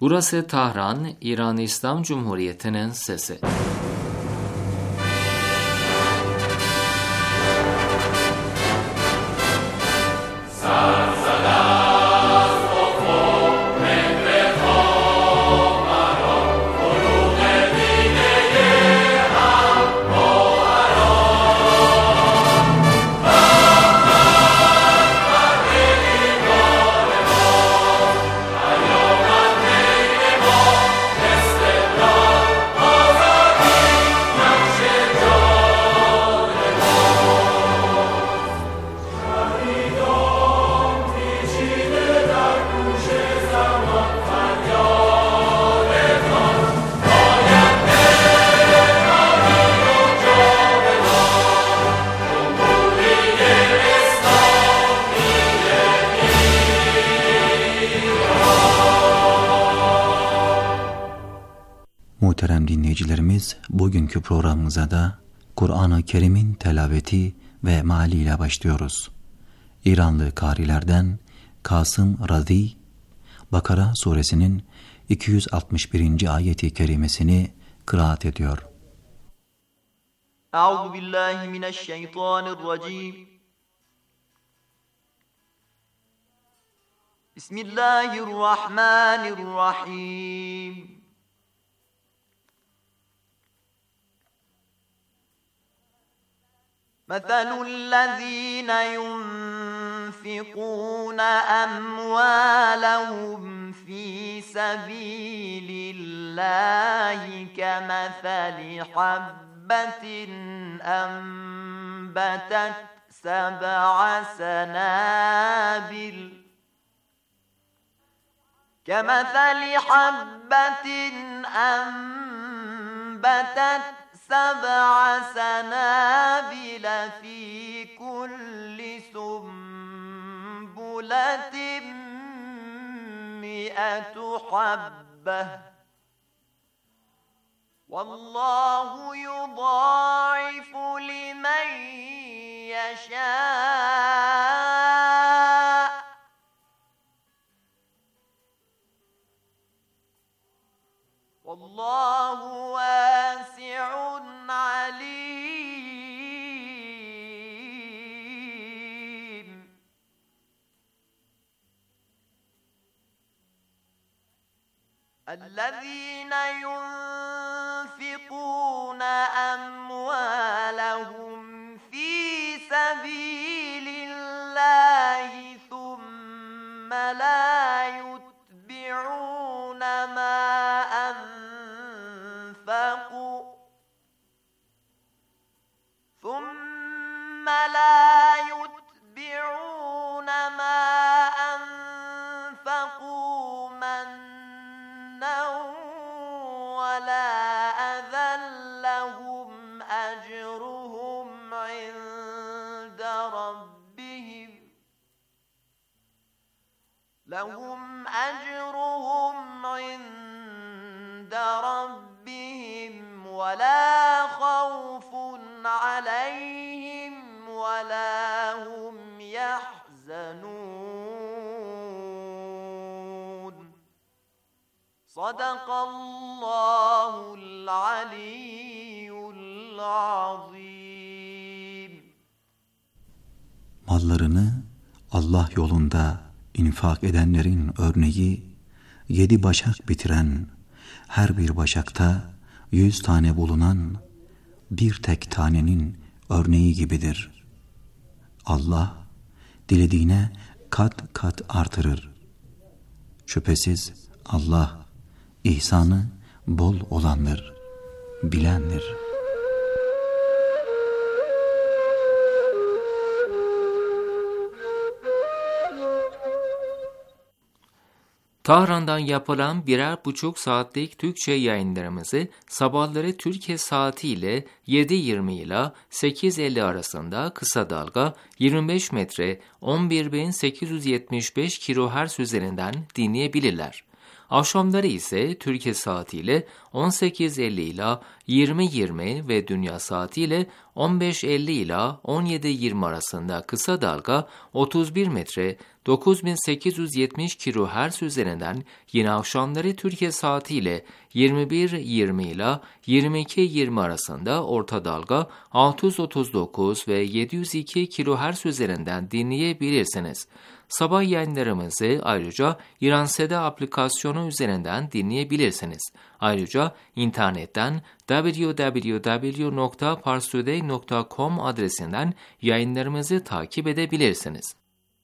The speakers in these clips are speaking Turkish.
Burası Tahran, İran İslam Cumhuriyeti'nin sesi. Muhterem dinleyicilerimiz, bugünkü programımıza da Kur'an-ı Kerim'in telaveti ve mealiyle başlıyoruz. İranlı karilerden Kasım Razi, Bakara suresinin 261. ayeti kerimesini kıraat ediyor. Euzubillahimineşşeytanirracim. Bismillahirrahmanirrahim. مثل الذين ينفقون أموالهم في سبيل الله كمثل حبة أنبتت سبع سنابل سبع سنابل في كل سنبلة 100 حبة والله يضاعف لمن يشاء والله واسع عليم. الذين ينفقون أموالهم في سبيل الله ثم لا يتبعون ما أنفقوا منا ولا أذى لهم أجرهم عند ربهم ولا خوف عليهم ولا هم يحزنون. صدق الله العلي العظيم. Mallarını Allah yolunda infak edenlerin örneği 7 başak bitiren, her bir başakta 100 tane bulunan bir tek tanenin örneği gibidir. Allah dilediğine kat kat artırır. Şüphesiz Allah ihsanı bol olandır, bilendir. Tahran'dan yapılan 1,5 saatlik Türkçe yayınlarımızı sabahları Türkiye saatiyle 7.20 ile 8.50 arasında kısa dalga 25 metre 11.875 kHz üzerinden dinleyebilirler. Akşamları ise Türkiye saatiyle 18.50 ile 20.20 ve dünya saatiyle 15.50 ile 17.20 arasında kısa dalga 31 metre 9870 kHz üzerinden yine akşamları Türkiye saatiyle 21:20 ile 22:20 arasında orta dalga 639 ve 702 kHz üzerinden dinleyebilirsiniz. Sabah yayınlarımızı ayrıca İranseda aplikasyonu üzerinden dinleyebilirsiniz. Ayrıca internetten www.parstoday.com adresinden yayınlarımızı takip edebilirsiniz.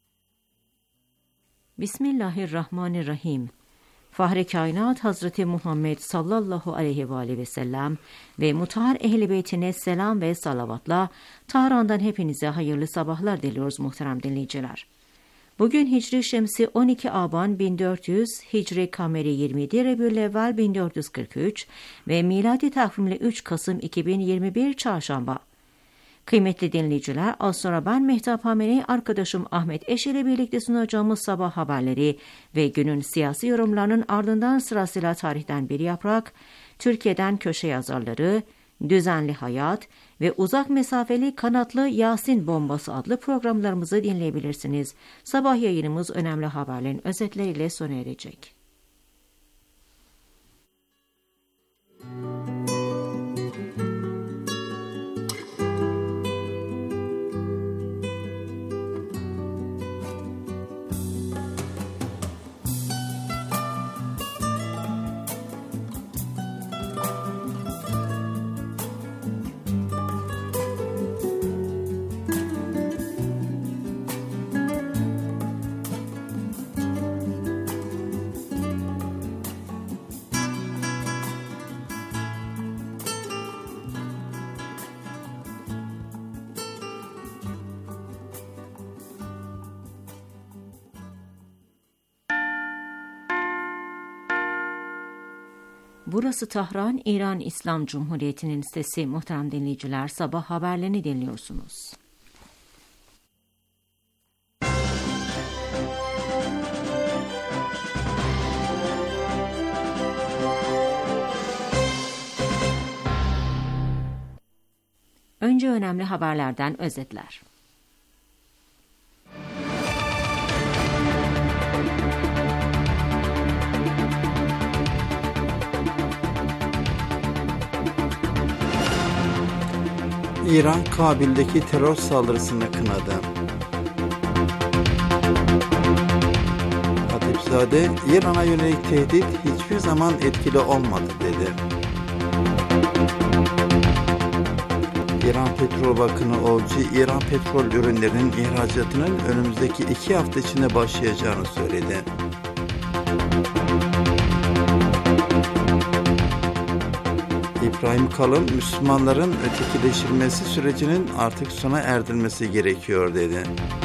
Bismillahirrahmanirrahim. Fahri Kainat Hazreti Muhammed sallallahu aleyhi ve aleyhi ve sellem ve mutahhar ehl-i beytine selam ve salavatla Tahran'dan hepinize hayırlı sabahlar diliyoruz muhterem dinleyiciler. Bugün Hicri Şemsi 12 Aban 1400, Hicri Kameri 27 Rebü'l-Evvel 1443 ve miladi takvimle 3 Kasım 2021 Çarşamba. Kıymetli dinleyiciler, az sonra ben Mehtap Hameni, arkadaşım Ahmet Eş ile birlikte sunacağımız sabah haberleri ve günün siyasi yorumlarının ardından sırasıyla tarihten bir yaprak, Türkiye'den köşe yazarları, düzenli hayat ve uzak mesafeli kanatlı Yasin bombası adlı programlarımızı dinleyebilirsiniz. Sabah yayınımız önemli haberlerin özetleriyle sona erecek. Burası Tahran, İran İslam Cumhuriyeti'nin sesi. Muhterem dinleyiciler, sabah haberlerini dinliyorsunuz. Önce önemli haberlerden özetler. İran, Kabil'deki terör saldırısını kınadı. Hatipzade, İran'a yönelik tehdit hiçbir zaman etkili olmadı dedi. İran Petrol Bakanı Ovci, İran petrol ürünlerinin ihracatının önümüzdeki 2 hafta içinde başlayacağını söyledi. İbrahim Kalın, Müslümanların ötekileştirilmesi sürecinin artık sona erdirilmesi gerekiyor dedi.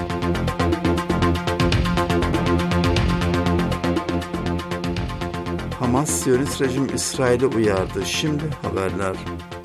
Hamas, Siyonist rejim İsrail'i uyardı. Şimdi haberler.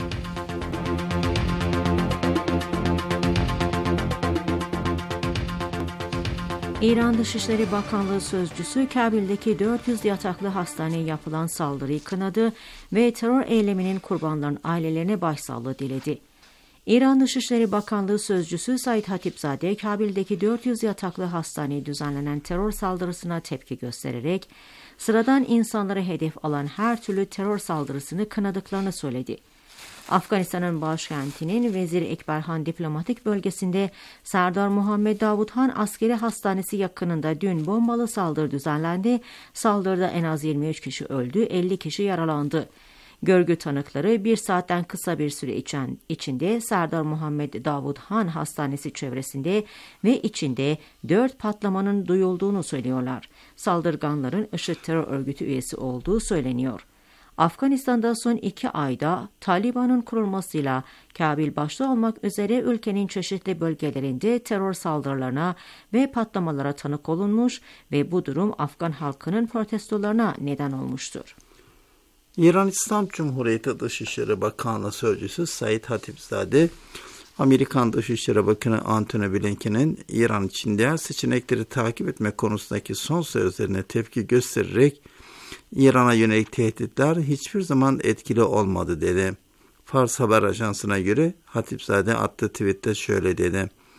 İran Dışişleri Bakanlığı Sözcüsü, Kabil'deki 400 yataklı hastaneye yapılan saldırıyı kınadı ve terör eyleminin kurbanlarının ailelerine başsağlığı diledi. İran Dışişleri Bakanlığı Sözcüsü Said Hatipzade, Kabil'deki 400 yataklı hastaneye düzenlenen terör saldırısına tepki göstererek, sıradan insanları hedef alan her türlü terör saldırısını kınadıklarını söyledi. Afganistan'ın başkentinin Vezir Ekberhan diplomatik bölgesinde Serdar Muhammed Davud Han Askeri Hastanesi yakınında dün bombalı saldırı düzenlendi. Saldırıda en az 23 kişi öldü, 50 kişi yaralandı. Görgü tanıkları bir saatten kısa bir süre içinde Serdar Muhammed Davud Han Hastanesi çevresinde ve içinde 4 patlamanın duyulduğunu söylüyorlar. Saldırganların IŞİD terör örgütü üyesi olduğu söyleniyor. Afganistan'da son 2 ayda Taliban'ın kurulmasıyla Kabil başta olmak üzere ülkenin çeşitli bölgelerinde terör saldırılarına ve patlamalara tanık olunmuş ve bu durum Afgan halkının protestolarına neden olmuştur. İran İslam Cumhuriyeti Dışişleri Bakanlığı Sözcüsü Said Hatipzade, Amerikan Dışişleri Bakanı Antony Blinken'in İran için diğer seçenekleri takip etme konusundaki son sözlerine tepki göstererek İran'a yönelik tehditler hiçbir zaman etkili olmadı dedi. Fars Haber Ajansı'na göre Hatipzade attığı tweette şöyle dedi: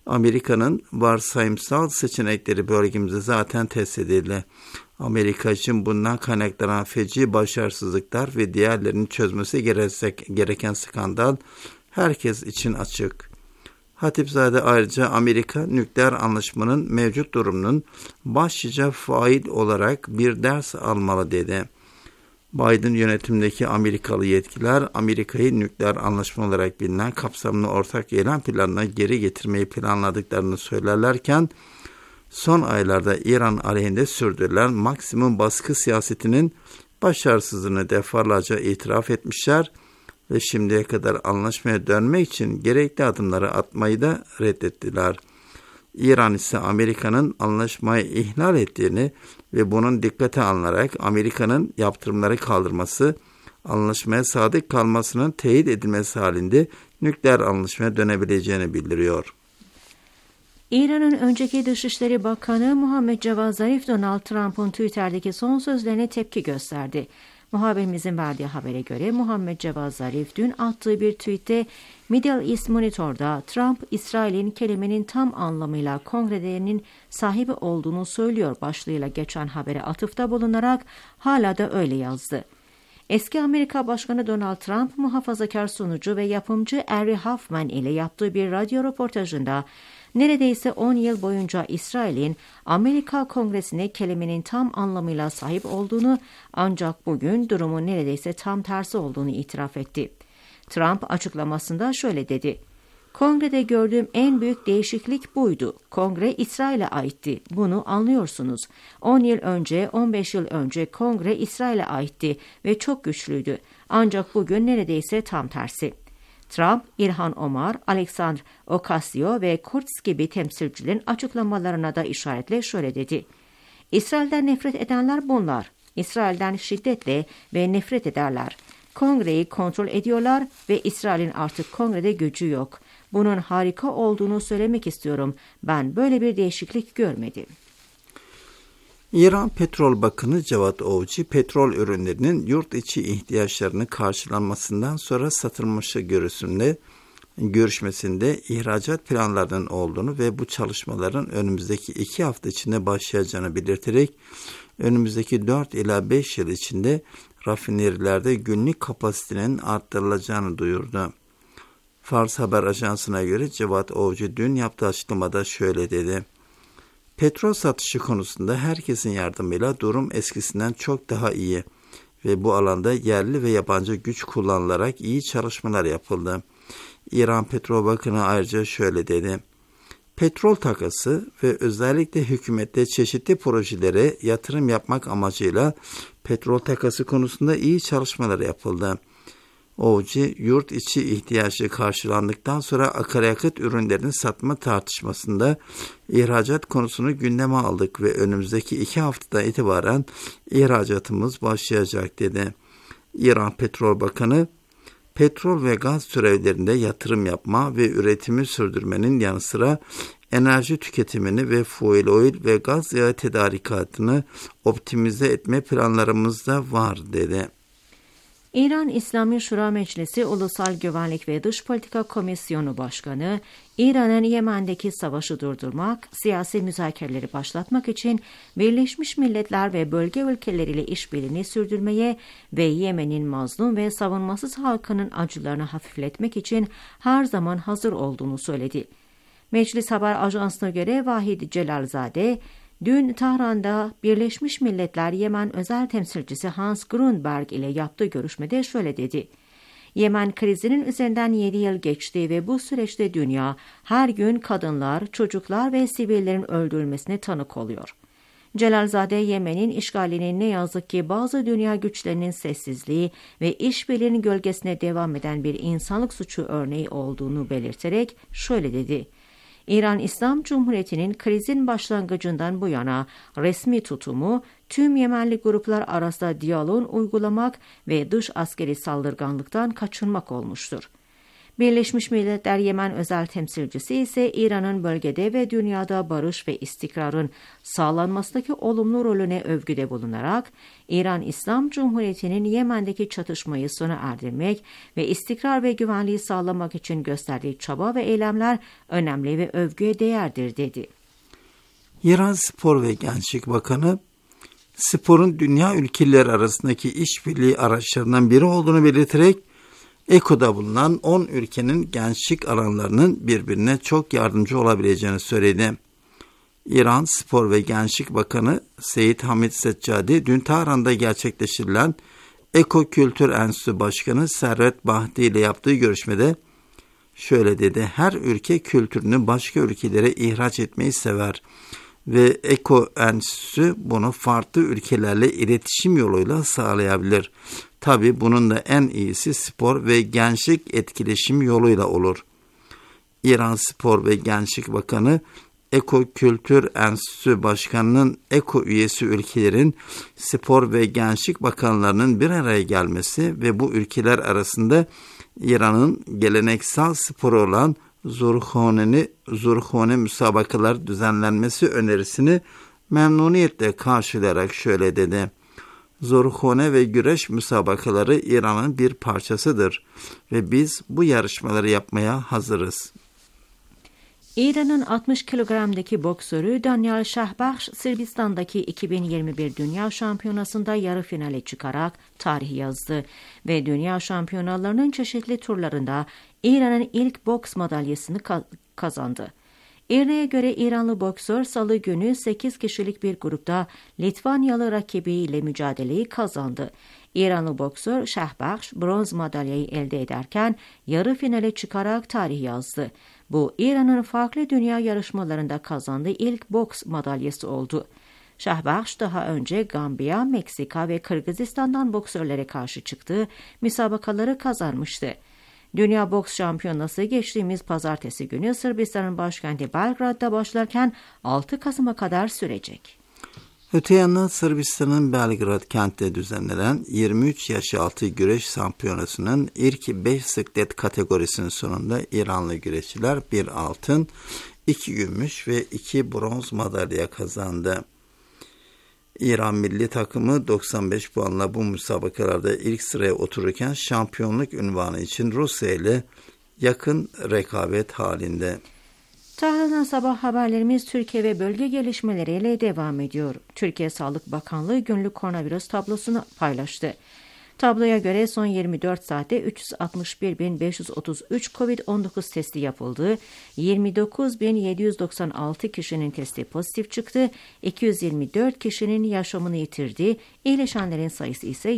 Amerika'nın varsayımsal seçenekleri bölgemizde zaten test edildi. Amerika için bundan kaynaklanan feci başarısızlıklar ve diğerlerinin çözmesi gereken skandal herkes için açık. Hatipzade ayrıca Amerika nükleer anlaşmanın mevcut durumunun başlıca fail olarak bir ders almalı dedi. Biden yönetimindeki Amerikalı yetkililer Amerika'yı nükleer anlaşma olarak bilinen kapsamlı ortak eylem planına geri getirmeyi planladıklarını söylerlerken son aylarda İran aleyhinde sürdürülen maksimum baskı siyasetinin başarısızlığını defalarca itiraf etmişler ve şimdiye kadar anlaşmaya dönmek için gerekli adımları atmayı da reddettiler. İran ise Amerika'nın anlaşmayı ihlal ettiğini ve bunun dikkate alınarak Amerika'nın yaptırımları kaldırması, anlaşmaya sadık kalmasının teyit edilmesi halinde nükleer anlaşmaya dönebileceğini bildiriyor. İran'ın önceki Dışişleri Bakanı Muhammed Cavad Zarif, Donald Trump'ın Twitter'daki son sözlerine tepki gösterdi. Muhabirimizin verdiği habere göre Muhammed Cavad Zarif dün attığı bir tweette Middle East Monitor'da Trump, İsrail'in kelimenin tam anlamıyla kongrelerinin sahibi olduğunu söylüyor başlığıyla geçen habere atıfta bulunarak hala da öyle yazdı. Eski Amerika Başkanı Donald Trump, muhafazakar sunucu ve yapımcı Ari Hoffman ile yaptığı bir radyo röportajında neredeyse 10 yıl boyunca İsrail'in Amerika Kongresi'ne kelimenin tam anlamıyla sahip olduğunu, ancak bugün durumun neredeyse tam tersi olduğunu itiraf etti. Trump açıklamasında şöyle dedi: "Kongrede gördüğüm en büyük değişiklik buydu. Kongre İsrail'e aitti. Bunu anlıyorsunuz. 10 yıl önce, 15 yıl önce Kongre İsrail'e aitti ve çok güçlüydü. Ancak bugün neredeyse tam tersi." Trump, İlhan Omar, Alexander Ocasio ve Kurtz gibi temsilcilerin açıklamalarına da işaretle şöyle dedi: "İsrail'den nefret edenler bunlar. İsrail'den şiddetle ve nefret ederler. Kongreyi kontrol ediyorlar ve İsrail'in artık kongrede gücü yok. Bunun harika olduğunu söylemek istiyorum. Ben böyle bir değişiklik görmedim." İran Petrol Bakanı Cavad Ovci, petrol ürünlerinin yurt içi ihtiyaçlarını karşılanmasından sonra satılması görüşmesinde ihracat planlarının olduğunu ve bu çalışmaların önümüzdeki 2 hafta içinde başlayacağını belirterek önümüzdeki 4 ila 5 yıl içinde rafinerilerde günlük kapasitenin arttırılacağını duyurdu. Fars Haber Ajansı'na göre Cavad Ovci dün yaptığı açıklamada şöyle dedi: "Petrol satışı konusunda herkesin yardımıyla durum eskisinden çok daha iyi ve bu alanda yerli ve yabancı güç kullanılarak iyi çalışmalar yapıldı." İran Petrol Bakanı ayrıca şöyle dedi: "Petrol takası ve özellikle hükümette çeşitli projelere yatırım yapmak amacıyla petrol takası konusunda iyi çalışmalar yapıldı." Ovci, yurt içi ihtiyacı karşılandıktan sonra akaryakıt ürünlerini satma tartışmasında ihracat konusunu gündeme aldık ve önümüzdeki 2 haftadan itibaren ihracatımız başlayacak dedi. İran Petrol Bakanı, petrol ve gaz türevlerinde yatırım yapma ve üretimi sürdürmenin yanı sıra enerji tüketimini ve fuel oil ve gaz yağı tedarikatını optimize etme planlarımız da var dedi. İran İslami Şura Meclisi Ulusal Güvenlik ve Dış Politika Komisyonu Başkanı, İran'ın Yemen'deki savaşı durdurmak, siyasi müzakereleri başlatmak için Birleşmiş Milletler ve bölge ülkeleriyle işbirliğini sürdürmeye ve Yemen'in mazlum ve savunmasız halkının acılarını hafifletmek için her zaman hazır olduğunu söyledi. Meclis Haber Ajansı'na göre Vahid Celalzade, dün Tahran'da Birleşmiş Milletler Yemen Özel Temsilcisi Hans Grundberg ile yaptığı görüşmede şöyle dedi: "Yemen krizinin üzerinden 7 yıl geçti ve bu süreçte dünya her gün kadınlar, çocuklar ve sivillerin öldürülmesine tanık oluyor." Celalzade, Yemen'in işgalinin ne yazık ki bazı dünya güçlerinin sessizliği ve işbirliğinin gölgesine devam eden bir insanlık suçu örneği olduğunu belirterek şöyle dedi: "İran İslam Cumhuriyeti'nin krizin başlangıcından bu yana resmi tutumu tüm Yemenli gruplar arasında diyaloğun uygulamak ve dış askeri saldırganlıktan kaçınmak olmuştur. Birleşmiş Milletler Yemen özel temsilcisi ise İran'ın bölgede ve dünyada barış ve istikrarın sağlanmasındaki olumlu rolüne övgüde bulunarak, İran İslam Cumhuriyeti'nin Yemen'deki çatışmayı sona erdirmek ve istikrar ve güvenliği sağlamak için gösterdiği çaba ve eylemler önemli ve övgüye değerdir dedi. İran Spor ve Gençlik Bakanı, sporun dünya ülkeleri arasındaki işbirliği araçlarından biri olduğunu belirterek, ECO'da bulunan 10 ülkenin gençlik alanlarının birbirine çok yardımcı olabileceğini söyledi. İran Spor ve Gençlik Bakanı Seyit Hamid Seccadi, dün Tahran'da gerçekleştirilen Eko Kültür Enstitüsü Başkanı Servet Bahti ile yaptığı görüşmede şöyle dedi: her ülke kültürünü başka ülkelere ihraç etmeyi sever ve Eko Enstitüsü bunu farklı ülkelerle iletişim yoluyla sağlayabilir. Tabii bunun da en iyisi spor ve gençlik etkileşim yoluyla olur. İran Spor ve Gençlik Bakanı, Eko Kültür Enstitüsü Başkanı'nın Eko üyesi ülkelerin spor ve gençlik bakanlarının bir araya gelmesi ve bu ülkeler arasında İran'ın geleneksel sporu olan Zurhone müsabakalar düzenlenmesi önerisini memnuniyetle karşılayarak şöyle dedi: Zurhone ve güreş müsabakaları İran'ın bir parçasıdır ve biz bu yarışmaları yapmaya hazırız. İran'ın 60 kilogramdaki boksörü Daniel Shahbakhsh, Sırbistan'daki 2021 Dünya Şampiyonası'nda yarı finale çıkarak tarih yazdı ve dünya şampiyonalarının çeşitli turlarında İran'ın ilk boks madalyasını kazandı. İRNA'ya göre İranlı boksör salı günü 8 kişilik bir grupta Litvanyalı rakibiyle mücadeleyi kazandı. İranlı boksör Shahbakhsh bronz madalyayı elde ederken yarı finale çıkarak tarih yazdı. Bu İran'ın farklı dünya yarışmalarında kazandığı ilk boks madalyası oldu. Shahbakhsh daha önce Gambiya, Meksika ve Kırgızistan'dan boksörlere karşı çıktığı müsabakaları kazanmıştı. Dünya Boks Şampiyonası geçtiğimiz pazartesi günü Sırbistan'ın başkenti Belgrad'da başlarken 6 Kasım'a kadar sürecek. Öte yandan Sırbistan'ın Belgrad kentinde düzenlenen 23 yaş altı güreş şampiyonasının ilk 5 siklet kategorisinin sonunda İranlı güreşçiler 1 altın, 2 gümüş ve 2 bronz madalya kazandı. İran milli takımı 95 puanla bu müsabakalarda ilk sıraya otururken şampiyonluk unvanı için Rusya ile yakın rekabet halinde. Tahran'dan sabah haberlerimiz Türkiye ve bölge gelişmeleriyle devam ediyor. Türkiye Sağlık Bakanlığı günlük koronavirüs tablosunu paylaştı. Tabloya göre son 24 saatte 361.533 COVID-19 testi yapıldı. 29.796 kişinin testi pozitif çıktı. 224 kişinin yaşamını yitirdi. İyileşenlerin sayısı ise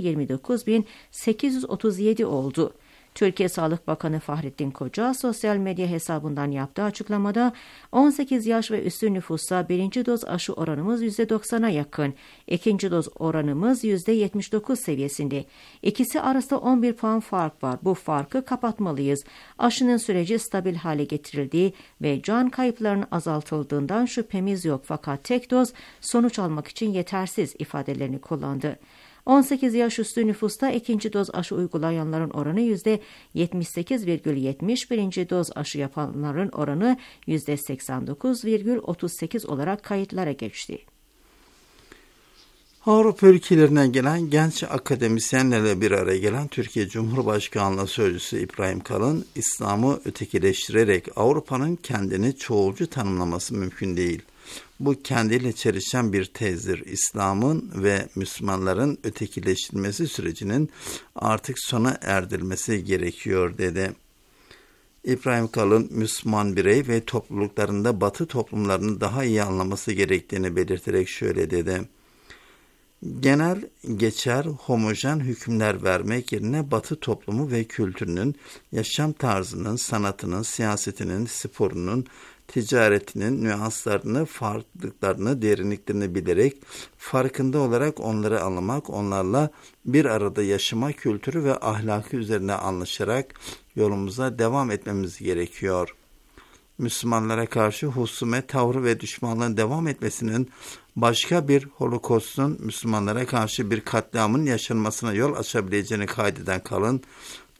29.837 oldu. Türkiye Sağlık Bakanı Fahrettin Koca sosyal medya hesabından yaptığı açıklamada 18 yaş ve üstü nüfusta birinci doz aşı oranımız %90'a yakın, ikinci doz oranımız %79 seviyesinde. İkisi arasında 11 puan fark var. Bu farkı kapatmalıyız. Aşının süreci stabil hale getirildiği ve can kayıplarının azaltıldığından şüphemiz yok, fakat tek doz sonuç almak için yetersiz ifadelerini kullandı. 18 yaş üstü nüfusta ikinci doz aşı uygulayanların oranı %78,70, birinci doz aşı yapanların oranı %89,38 olarak kayıtlara geçti. Avrupa ülkelerinden gelen genç akademisyenlerle bir araya gelen Türkiye Cumhurbaşkanlığı Sözcüsü İbrahim Kalın, İslam'ı ötekileştirerek Avrupa'nın kendini çoğulcu tanımlaması mümkün değil. Bu kendiyle çelişen bir tezdir. İslam'ın ve Müslümanların ötekileştirilmesi sürecinin artık sona erdirilmesi gerekiyor dedi. İbrahim Kalın, Müslüman birey ve topluluklarında Batı toplumlarını daha iyi anlaması gerektiğini belirterek şöyle dedi: genel, geçer, homojen hükümler vermek yerine Batı toplumu ve kültürünün, yaşam tarzının, sanatının, siyasetinin, sporunun, ticaretinin nüanslarını, farklılıklarını, derinliklerini bilerek, farkında olarak onları anlamak, onlarla bir arada yaşama kültürü ve ahlakı üzerine anlaşarak yolumuza devam etmemiz gerekiyor. Müslümanlara karşı husumet tavrı ve düşmanlığın devam etmesinin başka bir Holokost'un, Müslümanlara karşı bir katliamın yaşanmasına yol açabileceğini kaydeden Kalın,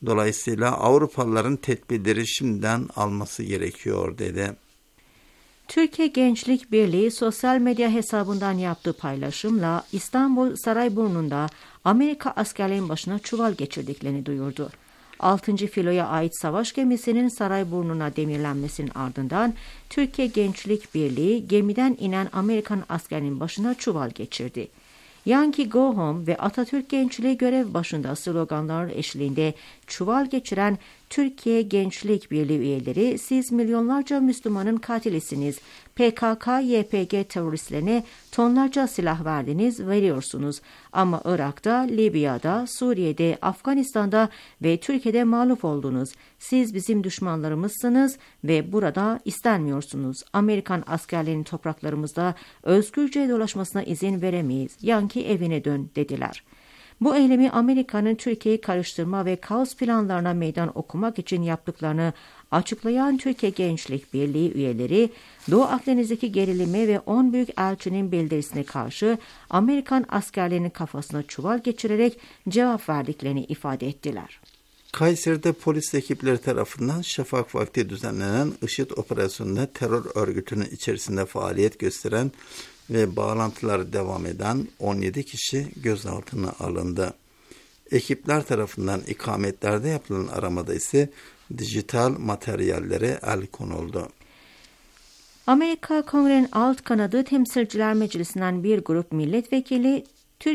Dolayısıyla Avrupalıların tedbirleri şimdiden alması gerekiyor dedi. Türkiye Gençlik Birliği sosyal medya hesabından yaptığı paylaşımla İstanbul Sarayburnu'nda Amerika askerlerin başına çuval geçirdiklerini duyurdu. 6. filoya ait savaş gemisinin Sarayburnu'na demirlenmesinin ardından Türkiye Gençlik Birliği gemiden inen Amerikan askerinin başına çuval geçirdi. Yankee Go Home ve Atatürk Gençliği görev başında sloganlar eşliğinde çuval geçiren Türkiye Gençlik Birliği üyeleri, siz milyonlarca Müslümanın katilisiniz, PKK-YPG teröristlerine tonlarca silah verdiniz, veriyorsunuz ama Irak'ta, Libya'da, Suriye'de, Afganistan'da ve Türkiye'de mağlup oldunuz. Siz bizim düşmanlarımızsınız ve burada istenmiyorsunuz. Amerikan askerlerinin topraklarımızda özgürce dolaşmasına izin veremeyiz. Yankee evine dön dediler. Bu eylemi Amerika'nın Türkiye'yi karıştırma ve kaos planlarına meydan okumak için yaptıklarını açıklayan Türkiye Gençlik Birliği üyeleri, Doğu Akdeniz'deki gerilime ve 10 büyükelçinin bildirisine karşı Amerikan askerlerinin kafasına çuval geçirerek cevap verdiklerini ifade ettiler. Kayseri'de polis ekipleri tarafından şafak vakti düzenlenen IŞİD operasyonunda terör örgütünün içerisinde faaliyet gösteren ve bağlantıları devam eden 17 kişi gözaltına alındı. Ekipler tarafından ikametlerde yapılan aramada ise dijital materyallere el konuldu. Amerika Kongre'nin alt kanadı Temsilciler Meclisi'nden bir grup milletvekili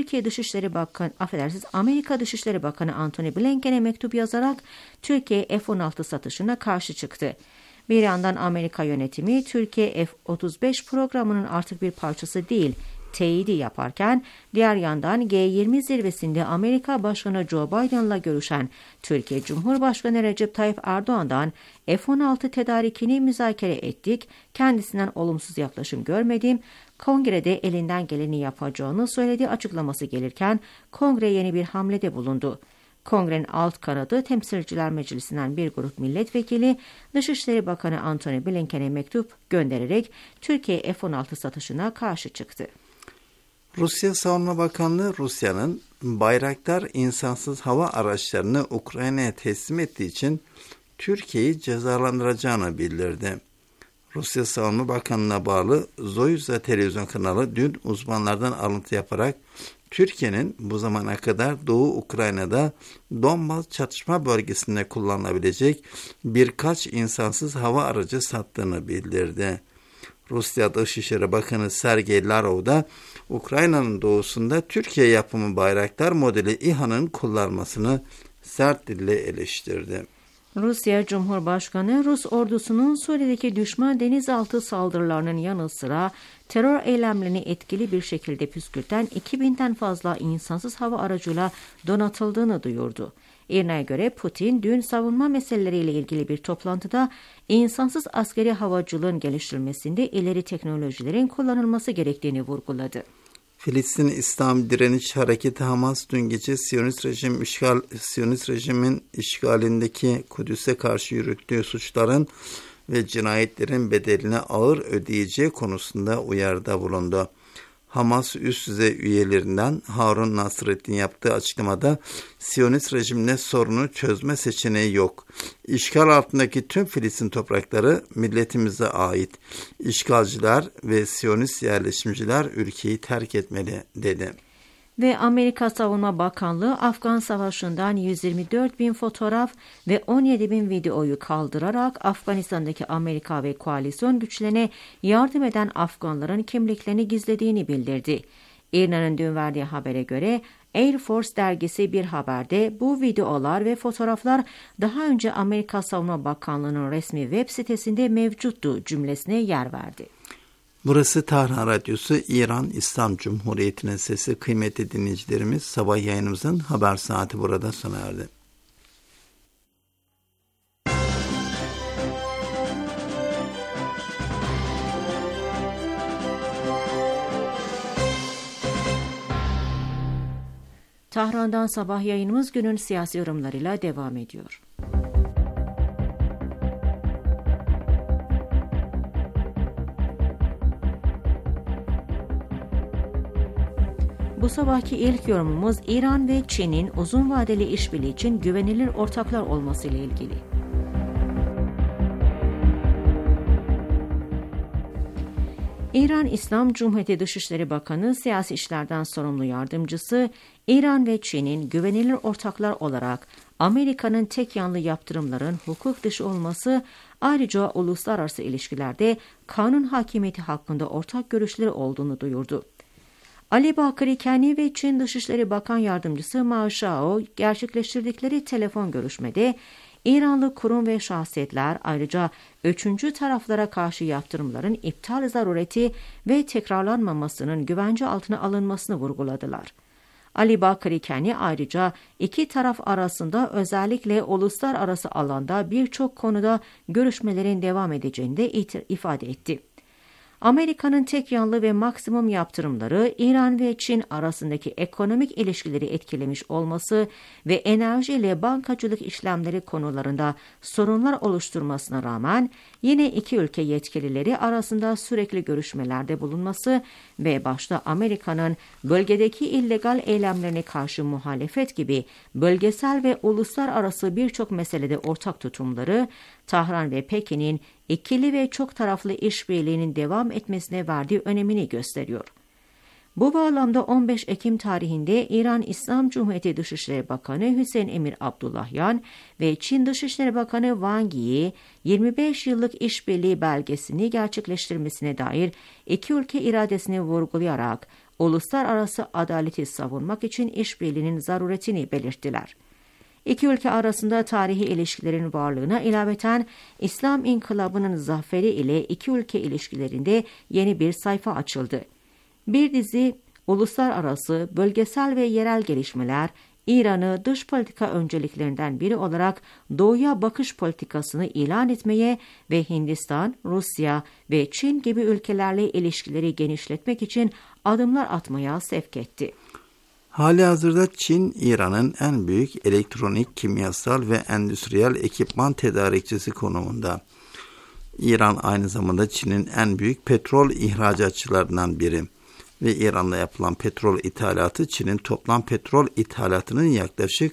Amerika Dışişleri Bakanı Antony Blinken'e mektup yazarak Türkiye F-16 satışına karşı çıktı. Bir yandan Amerika yönetimi Türkiye F-35 programının artık bir parçası değil, teyidi yaparken, diğer yandan G20 zirvesinde Amerika Başkanı Joe Biden'la görüşen Türkiye Cumhurbaşkanı Recep Tayyip Erdoğan'dan F-16 tedarikini müzakere ettik, kendisinden olumsuz yaklaşım görmedim, Kongrede elinden geleni yapacağını söylediği açıklaması gelirken Kongre yeni bir hamlede bulundu. Kongrenin alt kanadı Temsilciler Meclisi'nden bir grup milletvekili Dışişleri Bakanı Antony Blinken'e mektup göndererek Türkiye F-16 satışına karşı çıktı. Rusya Savunma Bakanlığı Rusya'nın Bayraktar insansız hava araçlarını Ukrayna'ya teslim ettiği için Türkiye'yi cezalandıracağını bildirdi. Rusya Savunma Bakanlığı'na bağlı Zoyuza televizyon kanalı dün uzmanlardan alıntı yaparak Türkiye'nin bu zamana kadar Doğu Ukrayna'da Donbas çatışma bölgesinde kullanılabilecek birkaç insansız hava aracı sattığını bildirdi. Rusya Dışişleri Bakanı Sergey Lavrov da Ukrayna'nın doğusunda Türkiye yapımı Bayraktar modeli İHA'nın kullanılmasını sert dille eleştirdi. Rusya Cumhurbaşkanı, Rus ordusunun Suriye'deki düşman denizaltı saldırılarının yanı sıra terör eylemlerini etkili bir şekilde püskürten 2000'den fazla insansız hava aracıyla donatıldığını duyurdu. İRNA'ya göre Putin dün savunma meseleleriyle ilgili bir toplantıda insansız askeri havacılığın geliştirilmesinde ileri teknolojilerin kullanılması gerektiğini vurguladı. Filistin İslam Direniş Hareketi Hamas dün gece Siyonist rejimin işgalindeki Kudüs'e karşı yürüttüğü suçların ve cinayetlerin bedelini ağır ödeyeceği konusunda uyarıda bulundu. Hamas üst düzey üyelerinden Harun Nasrettin yaptığı açıklamada Siyonist rejimle sorunu çözme seçeneği yok. İşgal altındaki tüm Filistin toprakları milletimize ait. İşgalciler ve Siyonist yerleşimciler ülkeyi terk etmeli dedi. Ve Amerika Savunma Bakanlığı Afgan Savaşı'ndan 124 bin fotoğraf ve 17 bin videoyu kaldırarak Afganistan'daki Amerika ve koalisyon güçlerine yardım eden Afganların kimliklerini gizlediğini bildirdi. İRNA'nın dün verdiği habere göre Air Force dergisi bir haberde bu videolar ve fotoğraflar daha önce Amerika Savunma Bakanlığı'nın resmi web sitesinde mevcuttu cümlesine yer verdi. Burası Tahran Radyosu, İran İslam Cumhuriyeti'nin sesi. Kıymetli dinleyicilerimiz, sabah yayınımızın haber saati burada sona erdi. Tahran'dan sabah yayınımız günün siyasi yorumlarıyla devam ediyor. Bu bu sabahki ilk yorumumuz İran ve Çin'in uzun vadeli işbirliği için güvenilir ortaklar olması ile ilgili. İran İslam Cumhuriyeti Dışişleri Bakanı Siyasi İşlerden Sorumlu Yardımcısı, İran ve Çin'in güvenilir ortaklar olarak Amerika'nın tek yanlı yaptırımların hukuk dışı olması, ayrıca uluslararası ilişkilerde kanun hakimiyeti hakkında ortak görüşleri olduğunu duyurdu. Ali Bakri Kani ve Çin Dışişleri Bakan Yardımcısı Mao Shao gerçekleştirdikleri telefon görüşmede İranlı kurum ve şahsiyetler ayrıca üçüncü taraflara karşı yaptırımların iptal zarureti ve tekrarlanmamasının güvence altına alınmasını vurguladılar. Ali Bakri Kani ayrıca iki taraf arasında özellikle uluslararası alanda birçok konuda görüşmelerin devam edeceğini de ifade etti. Amerika'nın tek yanlı ve maksimum yaptırımları İran ve Çin arasındaki ekonomik ilişkileri etkilemiş olması ve enerji ile bankacılık işlemleri konularında sorunlar oluşturmasına rağmen yine iki ülke yetkilileri arasında sürekli görüşmelerde bulunması ve başta Amerika'nın bölgedeki illegal eylemlerine karşı muhalefet gibi bölgesel ve uluslararası birçok meselede ortak tutumları, Tahran ve Pekin'in ikili ve çok taraflı işbirliğinin devam etmesine verdiği önemini gösteriyor. Bu bağlamda 15 Ekim tarihinde İran İslam Cumhuriyeti Dışişleri Bakanı Hüseyin Emir Abdullahyan ve Çin Dışişleri Bakanı Wang Yi, 25 yıllık işbirliği belgesini gerçekleştirmesine dair iki ülke iradesini vurgulayarak uluslararası adaleti savunmak için işbirliğinin zaruretini belirttiler. İki ülke arasında tarihi ilişkilerin varlığına ilaveten İslam İnkılabı'nın zaferi ile iki ülke ilişkilerinde yeni bir sayfa açıldı. Bir dizi uluslararası, bölgesel ve yerel gelişmeler, İran'ı dış politika önceliklerinden biri olarak doğuya bakış politikasını ilan etmeye ve Hindistan, Rusya ve Çin gibi ülkelerle ilişkileri genişletmek için adımlar atmaya sevk etti. Halihazırda Çin, İran'ın en büyük elektronik, kimyasal ve endüstriyel ekipman tedarikçisi konumunda. İran aynı zamanda Çin'in en büyük petrol ihracatçılarından biri ve İran'la yapılan petrol ithalatı Çin'in toplam petrol ithalatının yaklaşık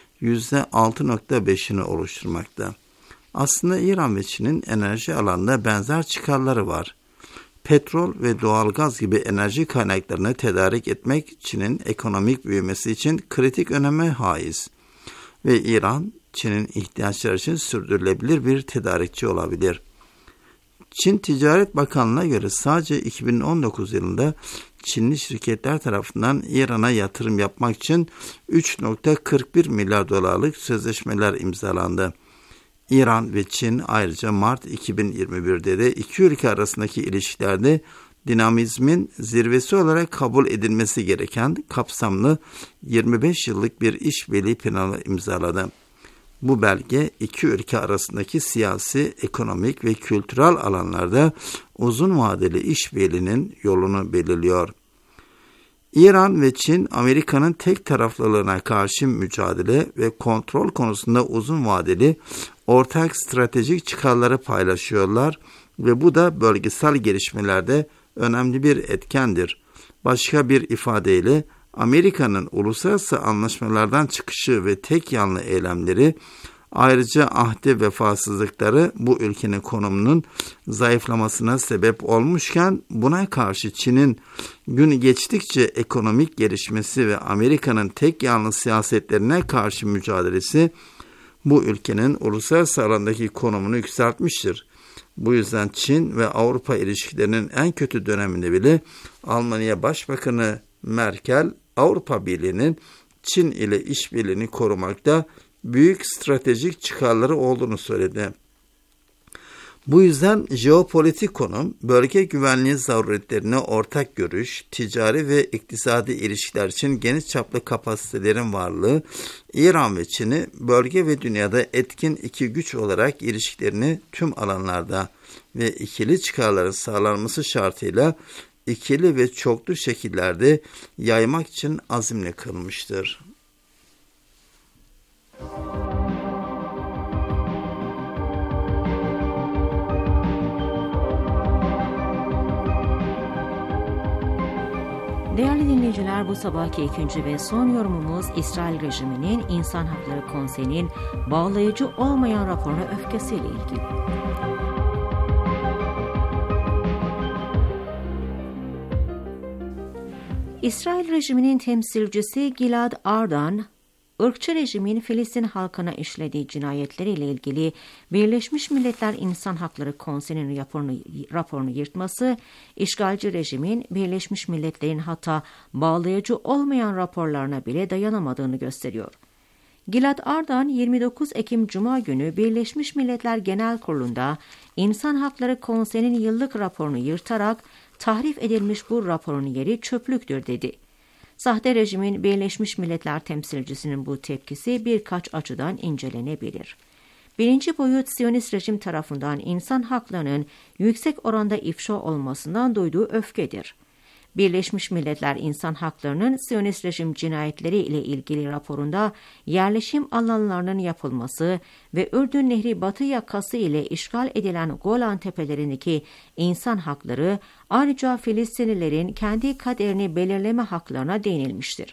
%6.5'ini oluşturmakta. Aslında İran ve Çin'in enerji alanında benzer çıkarları var. Petrol ve doğalgaz gibi enerji kaynaklarını tedarik etmek Çin'in ekonomik büyümesi için kritik öneme haiz. Ve İran, Çin'in ihtiyaçları için sürdürülebilir bir tedarikçi olabilir. Çin Ticaret Bakanlığı'na göre sadece 2019 yılında Çinli şirketler tarafından İran'a yatırım yapmak için 3.41 milyar dolarlık sözleşmeler imzalandı. İran ve Çin ayrıca Mart 2021'de de iki ülke arasındaki ilişkilerde dinamizmin zirvesi olarak kabul edilmesi gereken kapsamlı 25 yıllık bir işbirliği planı imzaladı. Bu belge iki ülke arasındaki siyasi, ekonomik ve kültürel alanlarda uzun vadeli işbirliğinin yolunu belirliyor. İran ve Çin, Amerika'nın tek taraflılığına karşı mücadele ve kontrol konusunda uzun vadeli ortak stratejik çıkarları paylaşıyorlar ve bu da bölgesel gelişmelerde önemli bir etkendir. Başka bir ifadeyle Amerika'nın uluslararası anlaşmalardan çıkışı ve tek yanlı eylemleri, ayrıca ahde vefasızlıkları bu ülkenin konumunun zayıflamasına sebep olmuşken buna karşı Çin'in gün geçtikçe ekonomik gelişmesi ve Amerika'nın tek yanlı siyasetlerine karşı mücadelesi bu ülkenin uluslararası alandaki konumunu yükseltmiştir. Bu yüzden Çin ve Avrupa ilişkilerinin en kötü döneminde bile Almanya Başbakanı Merkel, Avrupa Birliği'nin Çin ile işbirliğini korumakta büyük stratejik çıkarları olduğunu söyledi. Bu yüzden jeopolitik konum, bölge güvenliği zaruretlerine ortak görüş, ticari ve iktisadi ilişkiler için geniş çaplı kapasitelerin varlığı, İran ve Çin'i bölge ve dünyada etkin iki güç olarak ilişkilerini tüm alanlarda ve ikili çıkarların sağlanması şartıyla ikili ve çoklu şekillerde yaymak için azimle kılmıştır. Değerli dinleyiciler, bu sabahki ikinci ve son yorumumuz İsrail rejiminin İnsan Hakları Konseyi'nin bağlayıcı olmayan raporuna öfkesiyle ilgili. İsrail rejiminin temsilcisi Gilad Ardan, ırkçı rejimin Filistin halkına işlediği cinayetleriyle ilgili Birleşmiş Milletler İnsan Hakları Konseyi'nin raporunu yırtması, işgalci rejimin Birleşmiş Milletler'in hatta bağlayıcı olmayan raporlarına bile dayanamadığını gösteriyor. Gilad Ardan, 29 Ekim Cuma günü Birleşmiş Milletler Genel Kurulu'nda İnsan Hakları Konseyi'nin yıllık raporunu yırtarak tahrif edilmiş bu raporun yeri çöplüktür dedi. Sahte rejimin Birleşmiş Milletler temsilcisinin bu tepkisi birkaç açıdan incelenebilir. Birinci boyut, Siyonist rejim tarafından insan haklarının yüksek oranda ifşa olmasından duyduğu öfkedir. Birleşmiş Milletler İnsan Hakları'nın Siyonist rejim cinayetleri ile ilgili raporunda yerleşim alanlarının yapılması ve Ürdün Nehri batı yakası ile işgal edilen Golan Tepelerindeki insan hakları, ayrıca Filistinlilerin kendi kaderini belirleme haklarına değinilmiştir.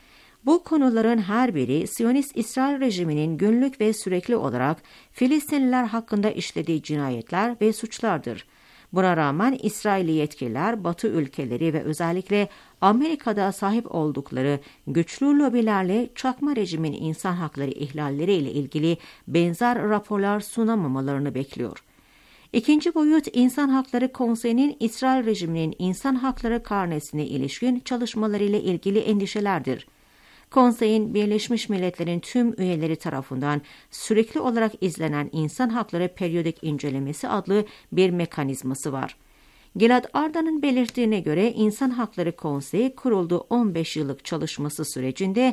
Bu konuların her biri Siyonist İsrail rejiminin günlük ve sürekli olarak Filistinliler hakkında işlediği cinayetler ve suçlardır. Buna rağmen İsrailli yetkililer, Batı ülkeleri ve özellikle Amerika'da sahip oldukları güçlü lobilerle çakma rejimin insan hakları ihlalleri ile ilgili benzer raporlar sunamamalarını bekliyor. İkinci boyut, İnsan Hakları Konseyi'nin İsrail rejiminin insan hakları karnesine ilişkin çalışmalarıyla ilgili endişelerdir. Konseyin, Birleşmiş Milletler'in tüm üyeleri tarafından sürekli olarak izlenen İnsan Hakları Periyodik İncelemesi adlı bir mekanizması var. Gilad Ardan'ın belirttiğine göre İnsan Hakları Konseyi kurulduğu 15 yıllık çalışması sürecinde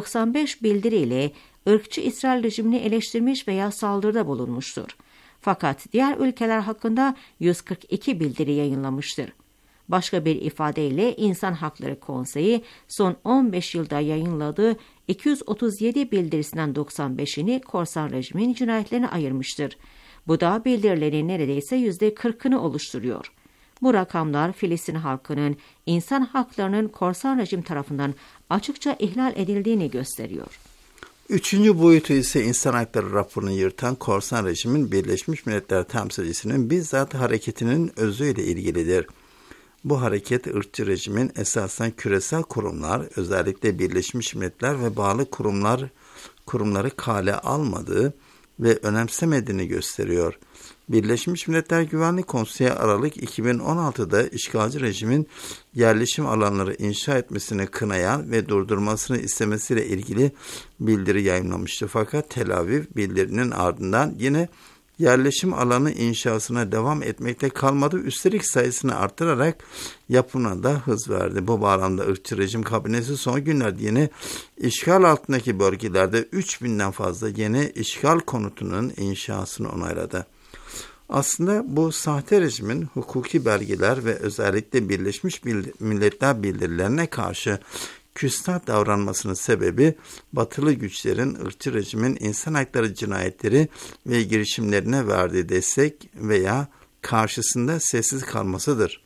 95 bildiriyle ırkçı İsrail rejimini eleştirmiş veya saldırıda bulunmuştur. Fakat diğer ülkeler hakkında 142 bildiri yayınlamıştır. Başka bir ifadeyle İnsan Hakları Konseyi son 15 yılda yayınladığı 237 bildirisinden 95'ini korsan rejimin cinayetlerine ayırmıştır. Bu da bildirilerin neredeyse %40'ını oluşturuyor. Bu rakamlar Filistin halkının insan haklarının korsan rejim tarafından açıkça ihlal edildiğini gösteriyor. Üçüncü boyutu ise insan hakları raporunu yırtan korsan rejimin Birleşmiş Milletler temsilcisinin bizzat hareketinin özüyle ilgilidir. Bu hareket ırkçı rejimin esasen küresel kurumlar, özellikle Birleşmiş Milletler ve bağlı kurumları kale almadığı ve önemsemediğini gösteriyor. Birleşmiş Milletler Güvenlik Konseyi Aralık 2016'da işgalci rejimin yerleşim alanları inşa etmesini kınayan ve durdurmasını istemesiyle ilgili bildiri yayınlamıştı. Fakat Tel Aviv bildirinin ardından yine yerleşim alanı inşasına devam etmekte kalmadı. Üstelik sayısını artırarak yapımına da hız verdi. Bu bağlamda ırkçı rejim kabinesi son günlerde yeni işgal altındaki bölgelerde 3000'den fazla yeni işgal konutunun inşasını onayladı. Aslında bu sahte rejimin hukuki belgeler ve özellikle Birleşmiş Milletler bildirilerine karşı küstah davranmasının sebebi batılı güçlerin ırkçı rejimin insan hakları cinayetleri ve girişimlerine verdiği destek veya karşısında sessiz kalmasıdır.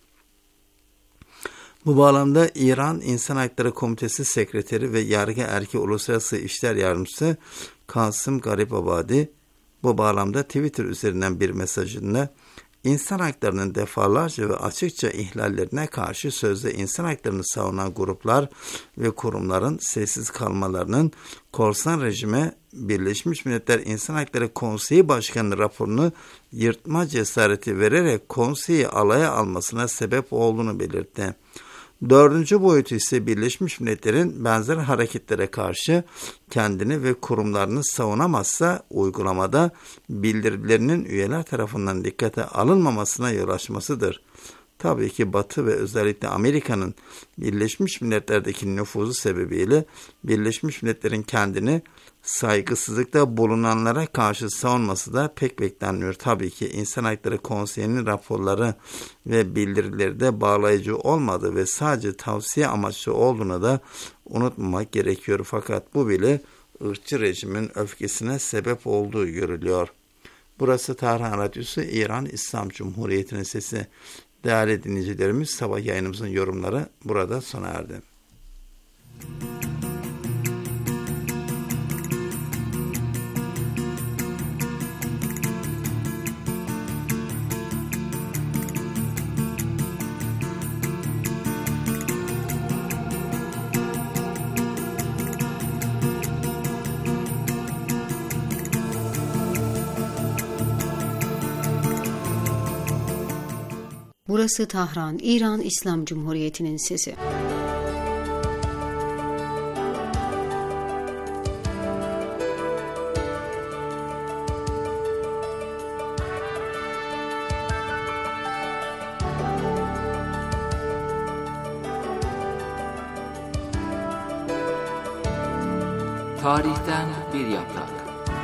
Bu bağlamda İran İnsan Hakları Komitesi Sekreteri ve Yargı Erki Uluslararası İşler Yardımcısı Kasım Garibabadi bu bağlamda Twitter üzerinden bir mesajında İnsan haklarının defalarca ve açıkça ihlallerine karşı sözde insan haklarını savunan gruplar ve kurumların sessiz kalmalarının korsan rejime Birleşmiş Milletler İnsan Hakları Konseyi Başkanı raporunu yırtma cesareti vererek konseyi alaya almasına sebep olduğunu belirtti. Dördüncü boyutu ise Birleşmiş Milletler'in benzer hareketlere karşı kendini ve kurumlarını savunamazsa uygulamada bildirilerinin üyeler tarafından dikkate alınmamasına yol açmasıdır. Tabii ki Batı ve özellikle Amerika'nın Birleşmiş Milletler'deki nüfuzu sebebiyle Birleşmiş Milletler'in kendini saygısızlıkta bulunanlara karşı savunması da pek beklenmiyor. Tabii ki İnsan Hakları Konseyi'nin raporları ve bildirileri de bağlayıcı olmadığı ve sadece tavsiye amaçlı olduğunu da unutmamak gerekiyor. Fakat bu bile ırkçı rejimin öfkesine sebep olduğu görülüyor. Burası Tahran Radyosu, İran İslam Cumhuriyeti'nin sesi. Değerli dinleyicilerimiz, sabah yayınımızın yorumları burada sona erdi. Burası Tahran, İran İslam Cumhuriyeti'nin sesi. Tarihten bir yaprak.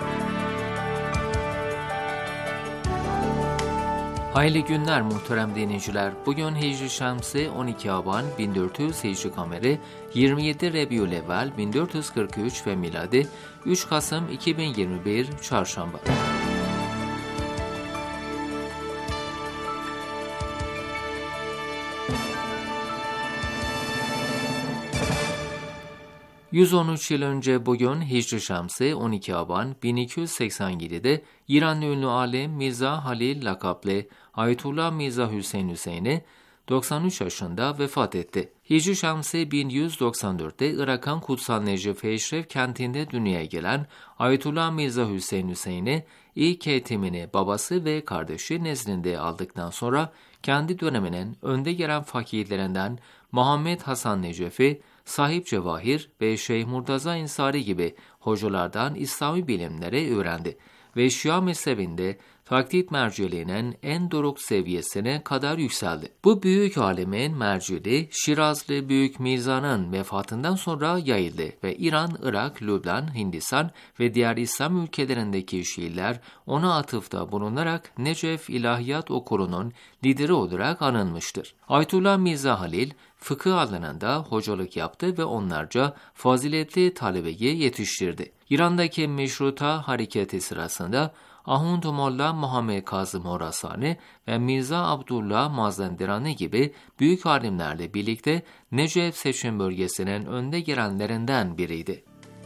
Hayırlı günler muhterem dinleyiciler. Bugün Hicri Şemsi 12 Aban 1400 Hicri Kameri 27 Rebiülevvel 1443 ve miladi 3 Kasım 2021 Çarşamba. ...113 yıl önce bugün Hicri Şemsi 12 Aban 1287'de İranlı ünlü alim Mirza Halil lakaplı Ayetullah Mirza Hüseyin Hüseyin'i 93 yaşında vefat etti. Hicri Şemsi 1194'te Irak'ın Kutsal Necef Eşref kentinde dünyaya gelen Ayetullah Mirza Hüseyin Hüseyin'i ilk eğitimini babası ve kardeşi nezdinde aldıktan sonra kendi döneminin önde gelen fakirlerinden Muhammed Hasan Necefi, Sahip Cevahir ve Şeyh Murtaza Ensari gibi hocalardan İslami bilimleri öğrendi ve Şia mezhebinde taklit merciliğinin en doruk seviyesine kadar yükseldi. Bu büyük alimin merciliği Şirazlı Büyük Mirza'nın vefatından sonra yayıldı ve İran, Irak, Lübnan, Hindistan ve diğer İslam ülkelerindeki Şiiler ona atıfta bulunarak Necef İlahiyat Okulu'nun lideri olarak anılmıştır. Ayetullah Mirza Halil, fıkıh alanında hocalık yaptı ve onlarca faziletli talebeyi yetiştirdi. İran'daki meşruta hareketi sırasında Ahund Molla Muhammed Kazım Horasani ve Mirza Abdullah Mazenderani gibi büyük alimlerle birlikte Necef seçim bölgesinin önde gelenlerinden biriydi.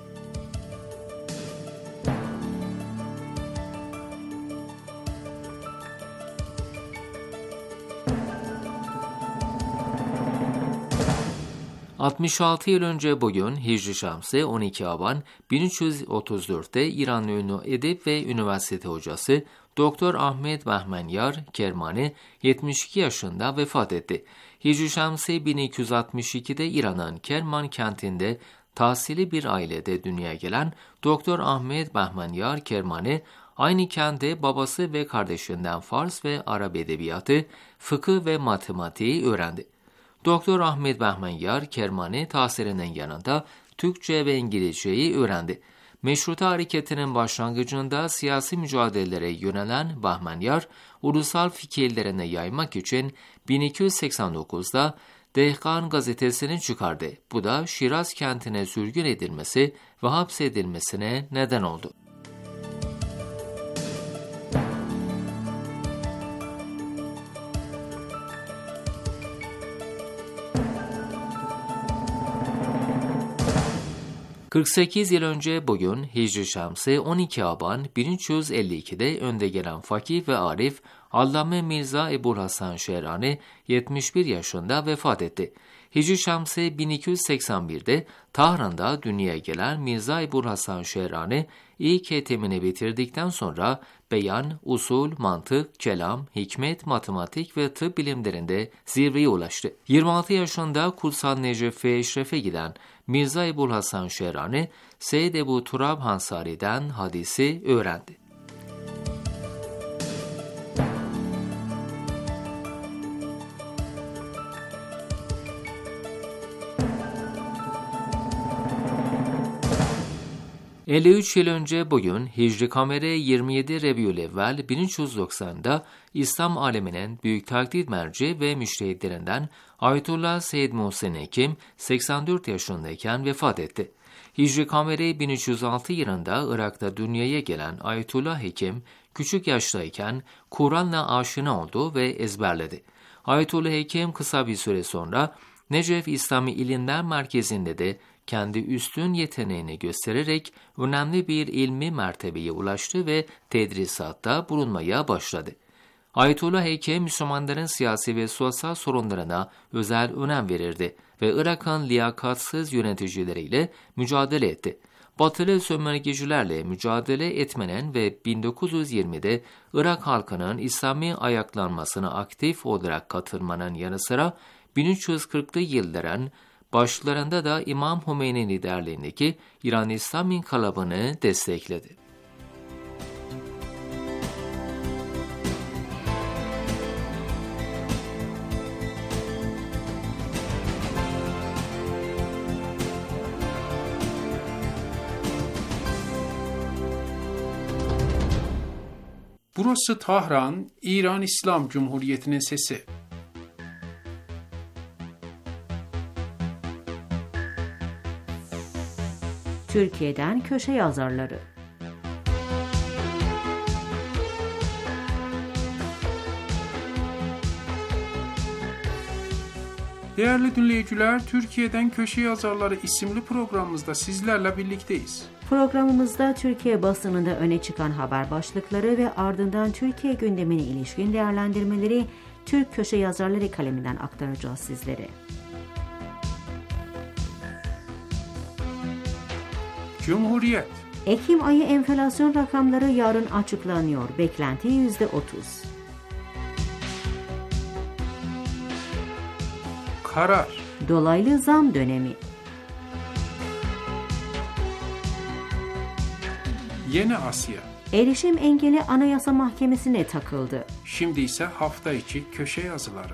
...66 yıl önce bugün Hicri Şemsi 12 Aban 1334'te İranlı ünlü edip ve üniversite hocası Doktor Ahmet Bahmanyar Kermani 72 yaşında vefat etti. Hicri Şemsi 1262'de İran'ın Kerman kentinde tahsili bir ailede dünyaya gelen Doktor Ahmet Bahmanyar Kermani, aynı kentte babası ve kardeşinden Fars ve Arap edebiyatı, fıkıh ve matematiği öğrendi. Doktor Ahmet Bahmanyar Kermani tahsilinin yanında Türkçe ve İngilizceyi öğrendi. Meşruta hareketinin başlangıcında siyasi mücadelelere yönelen Bahmanyar, ulusal fikirlerini yaymak için 1289'da Dehkan gazetesini çıkardı. Bu da Şiraz kentine sürgün edilmesi ve hapsedilmesine neden oldu. ...48 yıl önce bugün Hicri Şemsi 12 Aban 1352'de önde gelen fakih ve arif Allame Mirza Ebu'l-Hasan Şehrani 71 yaşında vefat etti. Hicri Şemsi 1281'de Tahran'da dünyaya gelen Mirza Ebu'l-Hasan Şehrani ilk eğitimini bitirdikten sonra beyan, usul, mantık, kelam, hikmet, matematik ve tıp bilimlerinde zirveye ulaştı. 26 yaşında Kutsal Necef Eşref'e giden Mirza Ebu'l-Hasan Şehrani, Seyyid Ebu Turab Hansari'den hadisi öğrendi. ...53 yıl önce bugün Hicri Kameri 27 Rebiülevvel 1390'da İslam aleminin büyük taklit merci ve müştehitlerinden Ayetullah Seyyid Muhsin Hekim 84 yaşındayken vefat etti. Hicri Kameri 1306 yılında Irak'ta dünyaya gelen Ayetullah Hekim küçük yaştayken Kur'an'la aşina oldu ve ezberledi. Ayetullah Hekem kısa bir süre sonra Necef İslami İlimler Merkezi'nde de kendi üstün yeteneğini göstererek önemli bir ilmi mertebeye ulaştı ve tedrisatta bulunmaya başladı. Ayetullah Hekem Müslümanların siyasi ve sosyal sorunlarına özel önem verirdi ve Irak'ın liyakatsız yöneticileriyle mücadele etti. Batılı sömürgecilerle mücadele etmenin ve 1920'de Irak halkının İslami ayaklanmasına aktif olarak katılmanın yanı sıra 1340'lı yılların başlarında da İmam Hümeyni liderliğindeki İran İslam İnkılabı'nı destekledi. Burası Tahran, İran İslam Cumhuriyeti'nin sesi. Türkiye'den köşe yazarları. Değerli dinleyiciler, Türkiye'den Köşe Yazarları isimli programımızda sizlerle birlikteyiz. Programımızda Türkiye basınında öne çıkan haber başlıkları ve ardından Türkiye gündemine ilişkin değerlendirmeleri Türk köşe yazarları kaleminden aktaracağız sizlere. Cumhuriyet. Ekim ayı enflasyon rakamları yarın açıklanıyor. Beklenti %30. Karar. Dolaylı zam dönemi. Yeni Asya. Erişim engeli Anayasa Mahkemesi'ne takıldı. Şimdi ise hafta içi köşe yazıları.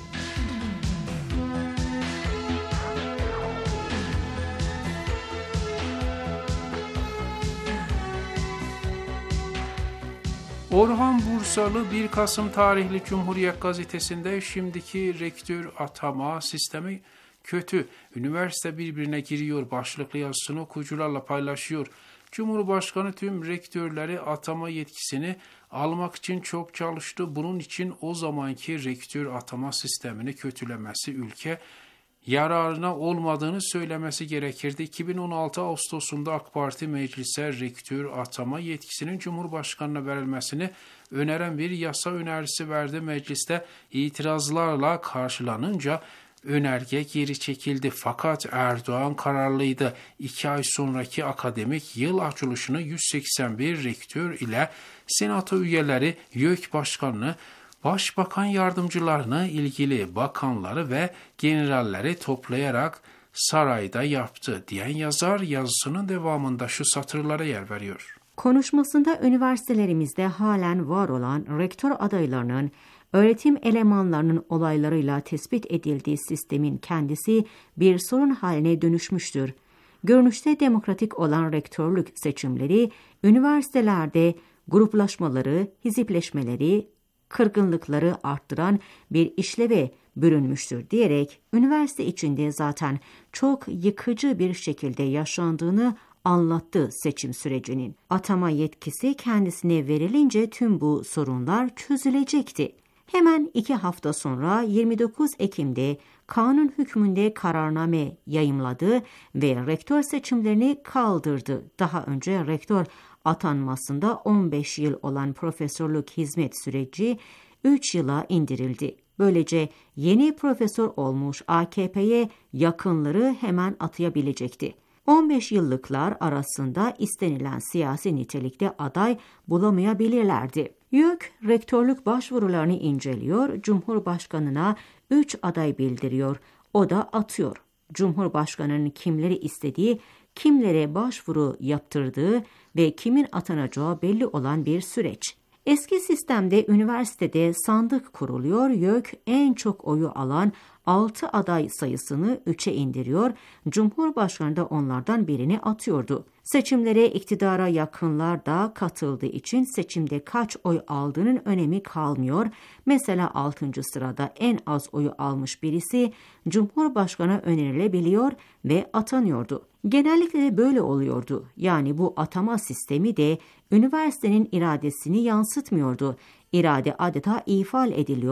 Orhan Bursalı 1 Kasım tarihli Cumhuriyet Gazetesi'nde şimdiki rektör atama sistemi kötü. Üniversite birbirine giriyor başlıklı yazısını okuyucularla paylaşıyor. Cumhurbaşkanı tüm rektörleri atama yetkisini almak için çok çalıştı. Bunun için o zamanki rektör atama sistemini kötülemesi ülke yararına olmadığını söylemesi gerekirdi. 2016 Ağustos'unda AK Parti meclise rektör atama yetkisinin Cumhurbaşkanı'na verilmesini öneren bir yasa önerisi verdi. Mecliste itirazlarla karşılanınca önerge geri çekildi. Fakat Erdoğan kararlıydı. 2 ay sonraki akademik yıl açılışını 181 rektör ile senato üyeleri, YÖK Başkanı'nı, Başbakan yardımcılarını, ilgili bakanları ve generalleri toplayarak sarayda yaptı diyen yazar yazısının devamında şu satırlara yer veriyor. Konuşmasında üniversitelerimizde halen var olan rektör adaylarının öğretim elemanlarının olaylarıyla tespit edildiği sistemin kendisi bir sorun haline dönüşmüştür. Görünüşte demokratik olan rektörlük seçimleri üniversitelerde gruplaşmaları, hizipleşmeleri, kırgınlıkları arttıran bir işleve bürünmüştür diyerek üniversite içinde zaten çok yıkıcı bir şekilde yaşandığını anlattı seçim sürecinin. Atama yetkisi kendisine verilince tüm bu sorunlar çözülecekti. Hemen 2 hafta sonra 29 Ekim'de kanun hükmünde kararname yayımladı ve rektör seçimlerini kaldırdı. Daha önce rektör atanmasında 15 yıl olan profesörlük hizmet süreci 3 yıla indirildi. Böylece yeni profesör olmuş AKP'ye yakınları hemen atayabilecekti. 15 yıllıklar arasında istenilen siyasi nitelikte aday bulamayabilirlerdi. YÖK, rektörlük başvurularını inceliyor, Cumhurbaşkanına 3 aday bildiriyor, o da atıyor. Cumhurbaşkanının kimleri istediği, kimlere başvuru yaptırdığı ve kimin atanacağı belli olan bir süreç. Eski sistemde üniversitede sandık kuruluyor, YÖK en çok oyu alan 6 aday sayısını 3'e indiriyor, Cumhurbaşkanı da onlardan birini atıyordu. Seçimlere iktidara yakınlar da katıldığı için seçimde kaç oy aldığının önemi kalmıyor. Mesela 6. sırada en az oyu almış birisi Cumhurbaşkanı önerilebiliyor ve atanıyordu. Genellikle de böyle oluyordu. Yani bu atama sistemi de üniversitenin iradesini yansıtmıyordu. İrade adeta ifade ediliyor,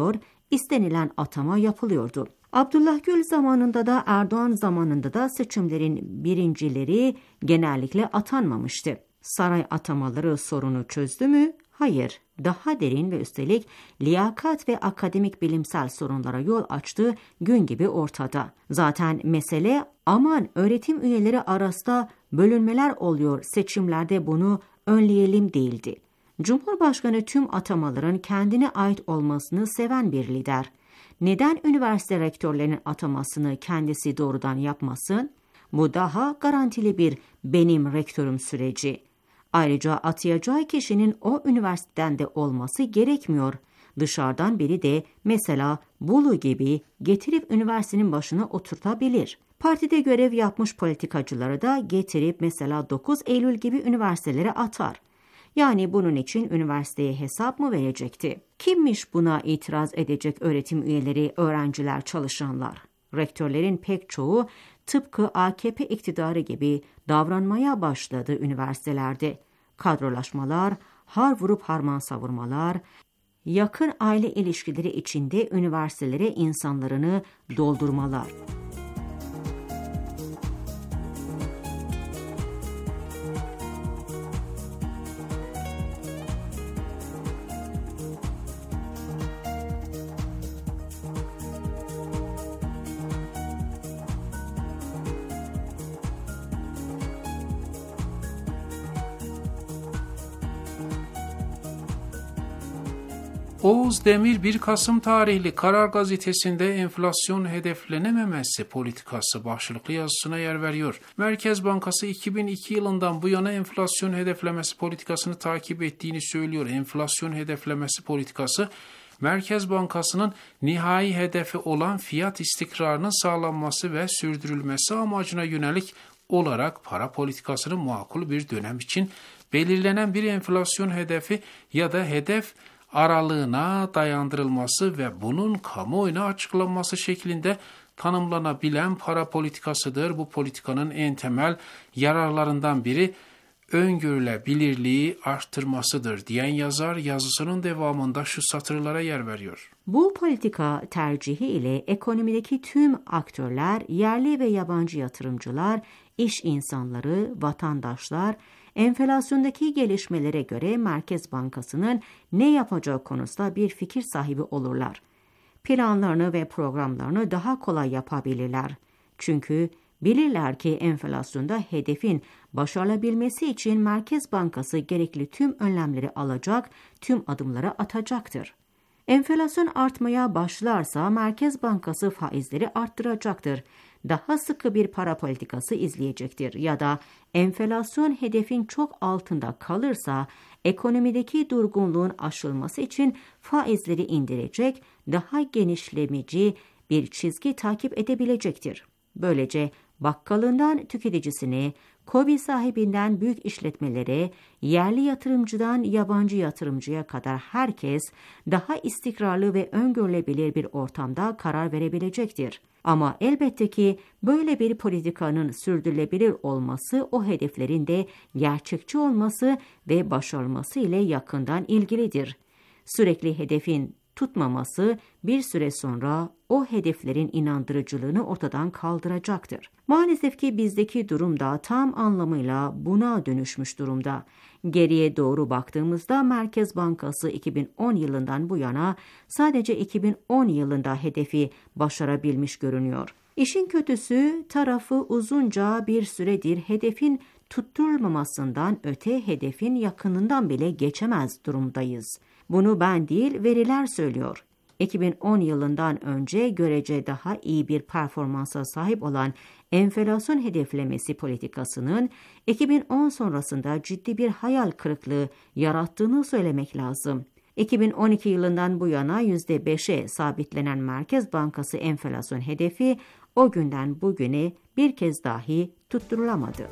istenilen atama yapılıyordu. Abdullah Gül zamanında da Erdoğan zamanında da seçimlerin birincileri genellikle atanmamıştı. Saray atamaları sorunu çözdü mü? Hayır. Daha derin ve üstelik liyakat ve akademik bilimsel sorunlara yol açtığı gün gibi ortada. Zaten mesele aman öğretim üyeleri arasında bölünmeler oluyor, seçimlerde bunu önleyelim değildi. Cumhurbaşkanı tüm atamaların kendine ait olmasını seven bir lider. Neden üniversite rektörlerinin atamasını kendisi doğrudan yapmasın? Bu daha garantili bir benim rektörüm süreci. Ayrıca atayacağı kişinin o üniversiteden de olması gerekmiyor. Dışarıdan biri de mesela Bolu gibi getirip üniversitenin başına oturtabilir. Partide görev yapmış politikacıları da getirip mesela 9 Eylül gibi üniversitelere atar. Yani bunun için üniversiteye hesap mı verecekti? Kimmiş buna itiraz edecek öğretim üyeleri, öğrenciler, çalışanlar? Rektörlerin pek çoğu tıpkı AKP iktidarı gibi davranmaya başladı üniversitelerde. Kadrolaşmalar, har vurup harman savurmalar, yakın aile ilişkileri içinde üniversitelere insanlarını doldurmalar. Oğuz Demir 1 Kasım tarihli Karar Gazetesi'nde enflasyon hedeflenememesi politikası başlıklı yazısına yer veriyor. Merkez Bankası 2002 yılından bu yana enflasyon hedeflemesi politikasını takip ettiğini söylüyor. Enflasyon hedeflemesi politikası, Merkez Bankası'nın nihai hedefi olan fiyat istikrarının sağlanması ve sürdürülmesi amacına yönelik olarak para politikasının makul bir dönem için belirlenen bir enflasyon hedefi ya da hedef aralığına dayandırılması ve bunun kamuoyuna açıklanması şeklinde tanımlanabilen para politikasıdır. Bu politikanın en temel yararlarından biri öngörülebilirliği arttırmasıdır diyen yazar yazısının devamında şu satırlara yer veriyor. Bu politika tercihi ile ekonomideki tüm aktörler, yerli ve yabancı yatırımcılar, iş insanları, vatandaşlar, enflasyondaki gelişmelere göre Merkez Bankası'nın ne yapacağı konusunda bir fikir sahibi olurlar. Planlarını ve programlarını daha kolay yapabilirler. Çünkü bilirler ki enflasyonda hedefin başarılabilmesi için Merkez Bankası gerekli tüm önlemleri alacak, tüm adımları atacaktır. Enflasyon artmaya başlarsa Merkez Bankası faizleri arttıracaktır. Daha sıkı bir para politikası izleyecektir ya da enflasyon hedefin çok altında kalırsa ekonomideki durgunluğun aşılması için faizleri indirecek, daha genişlemeci bir çizgi takip edebilecektir. Böylece bakkalından tüketicisine, KOBİ sahibinden büyük işletmelere, yerli yatırımcıdan yabancı yatırımcıya kadar herkes daha istikrarlı ve öngörülebilir bir ortamda karar verebilecektir. Ama elbette ki böyle bir politikanın sürdürülebilir olması o hedeflerin de gerçekçi olması ve başarılması ile yakından ilgilidir. Sürekli hedefin tutmaması bir süre sonra o hedeflerin inandırıcılığını ortadan kaldıracaktır. Maalesef ki bizdeki durum da tam anlamıyla buna dönüşmüş durumda. Geriye doğru baktığımızda Merkez Bankası 2010 yılından bu yana sadece 2010 yılında hedefi başarabilmiş görünüyor. İşin kötüsü tarafı uzunca bir süredir hedefin tutturulmamasından öte hedefin yakınından bile geçemez durumdayız. Bunu ben değil, veriler söylüyor. 2010 yılından önce görece daha iyi bir performansa sahip olan enflasyon hedeflemesi politikasının 2010 sonrasında ciddi bir hayal kırıklığı yarattığını söylemek lazım. 2012 yılından bu yana %5'e sabitlenen Merkez Bankası enflasyon hedefi o günden bugüne bir kez dahi tutturulamadı.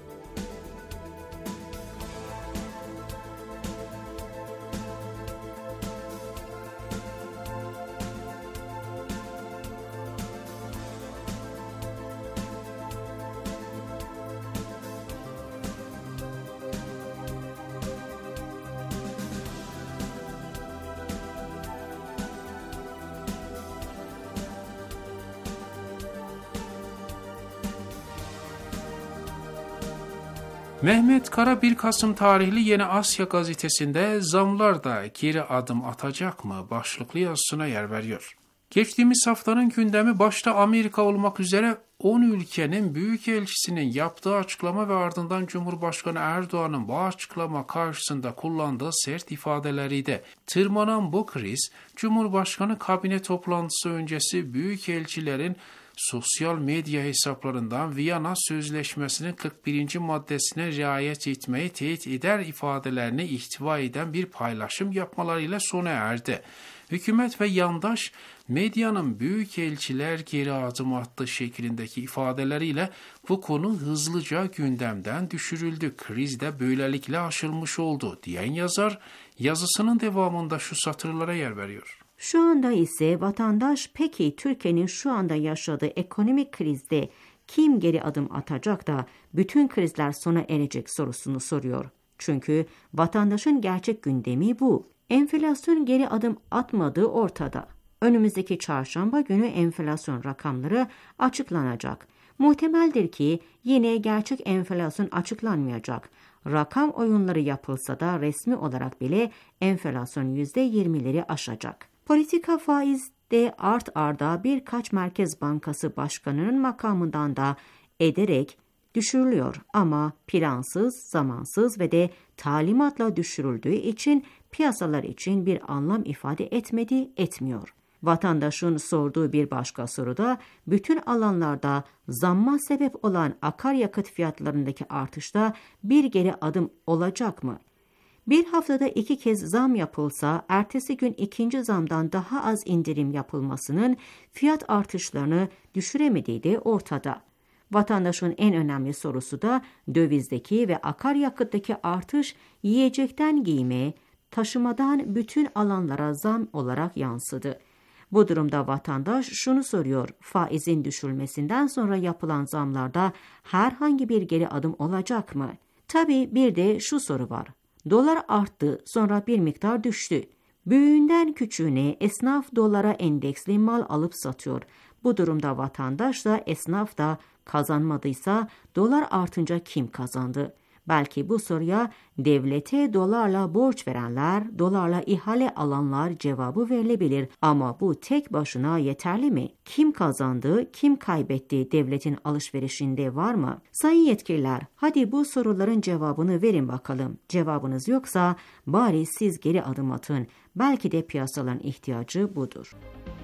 Mehmet Kara 1 Kasım tarihli Yeni Asya gazetesinde zamlar da geri adım atacak mı başlıklı yazısına yer veriyor. Geçtiğimiz haftanın gündemi başta Amerika olmak üzere 10 ülkenin büyükelçisinin yaptığı açıklama ve ardından Cumhurbaşkanı Erdoğan'ın bu açıklama karşısında kullandığı sert ifadeleriydi. Tırmanan bu kriz, Cumhurbaşkanı kabine toplantısı öncesi büyükelçilerin sosyal medya hesaplarından Viyana Sözleşmesi'nin 41. maddesine riayet etmeyi teyit eder ifadelerini ihtiva eden bir paylaşım yapmalarıyla sona erdi. Hükümet ve yandaş medyanın büyükelçiler geri adım attı şeklindeki ifadeleriyle bu konu hızlıca gündemden düşürüldü. Kriz de böylelikle aşılmış oldu diyen yazar yazısının devamında şu satırlara yer veriyor. Şu anda ise vatandaş peki Türkiye'nin şu anda yaşadığı ekonomik krizde kim geri adım atacak da bütün krizler sona erecek sorusunu soruyor. Çünkü vatandaşın gerçek gündemi bu. Enflasyon geri adım atmadığı ortada. Önümüzdeki çarşamba günü enflasyon rakamları açıklanacak. Muhtemeldir ki yine gerçek enflasyon açıklanmayacak. Rakam oyunları yapılsa da resmi olarak bile enflasyon %20'leri aşacak. Politika faiz de art arda birkaç Merkez Bankası Başkanı'nın makamından da ederek düşürülüyor ama plansız, zamansız ve de talimatla düşürüldüğü için piyasalar için bir anlam ifade etmiyor. Vatandaşın sorduğu bir başka soru da bütün alanlarda zamma sebep olan akaryakıt fiyatlarındaki artışta bir geri adım olacak mı? Bir haftada 2 kez zam yapılsa, ertesi gün ikinci zamdan daha az indirim yapılmasının fiyat artışlarını düşüremediği de ortada. Vatandaşın en önemli sorusu da dövizdeki ve akaryakıttaki artış yiyecekten giyime, taşımadan bütün alanlara zam olarak yansıdı. Bu durumda vatandaş şunu soruyor, faizin düşürülmesinden sonra yapılan zamlarda herhangi bir geri adım olacak mı? Tabii bir de şu soru var. Dolar arttı, sonra bir miktar düştü. Büyüğünden küçüğüne esnaf dolara endeksli mal alıp satıyor. Bu durumda vatandaş da esnaf da kazanmadıysa dolar artınca kim kazandı? Belki bu soruya devlete dolarla borç verenler, dolarla ihale alanlar cevabı verilebilir. Ama bu tek başına yeterli mi? Kim kazandı, kim kaybetti devletin alışverişinde var mı? Sayın yetkililer, hadi bu soruların cevabını verin bakalım. Cevabınız yoksa bari siz geri adım atın. Belki de piyasaların ihtiyacı budur.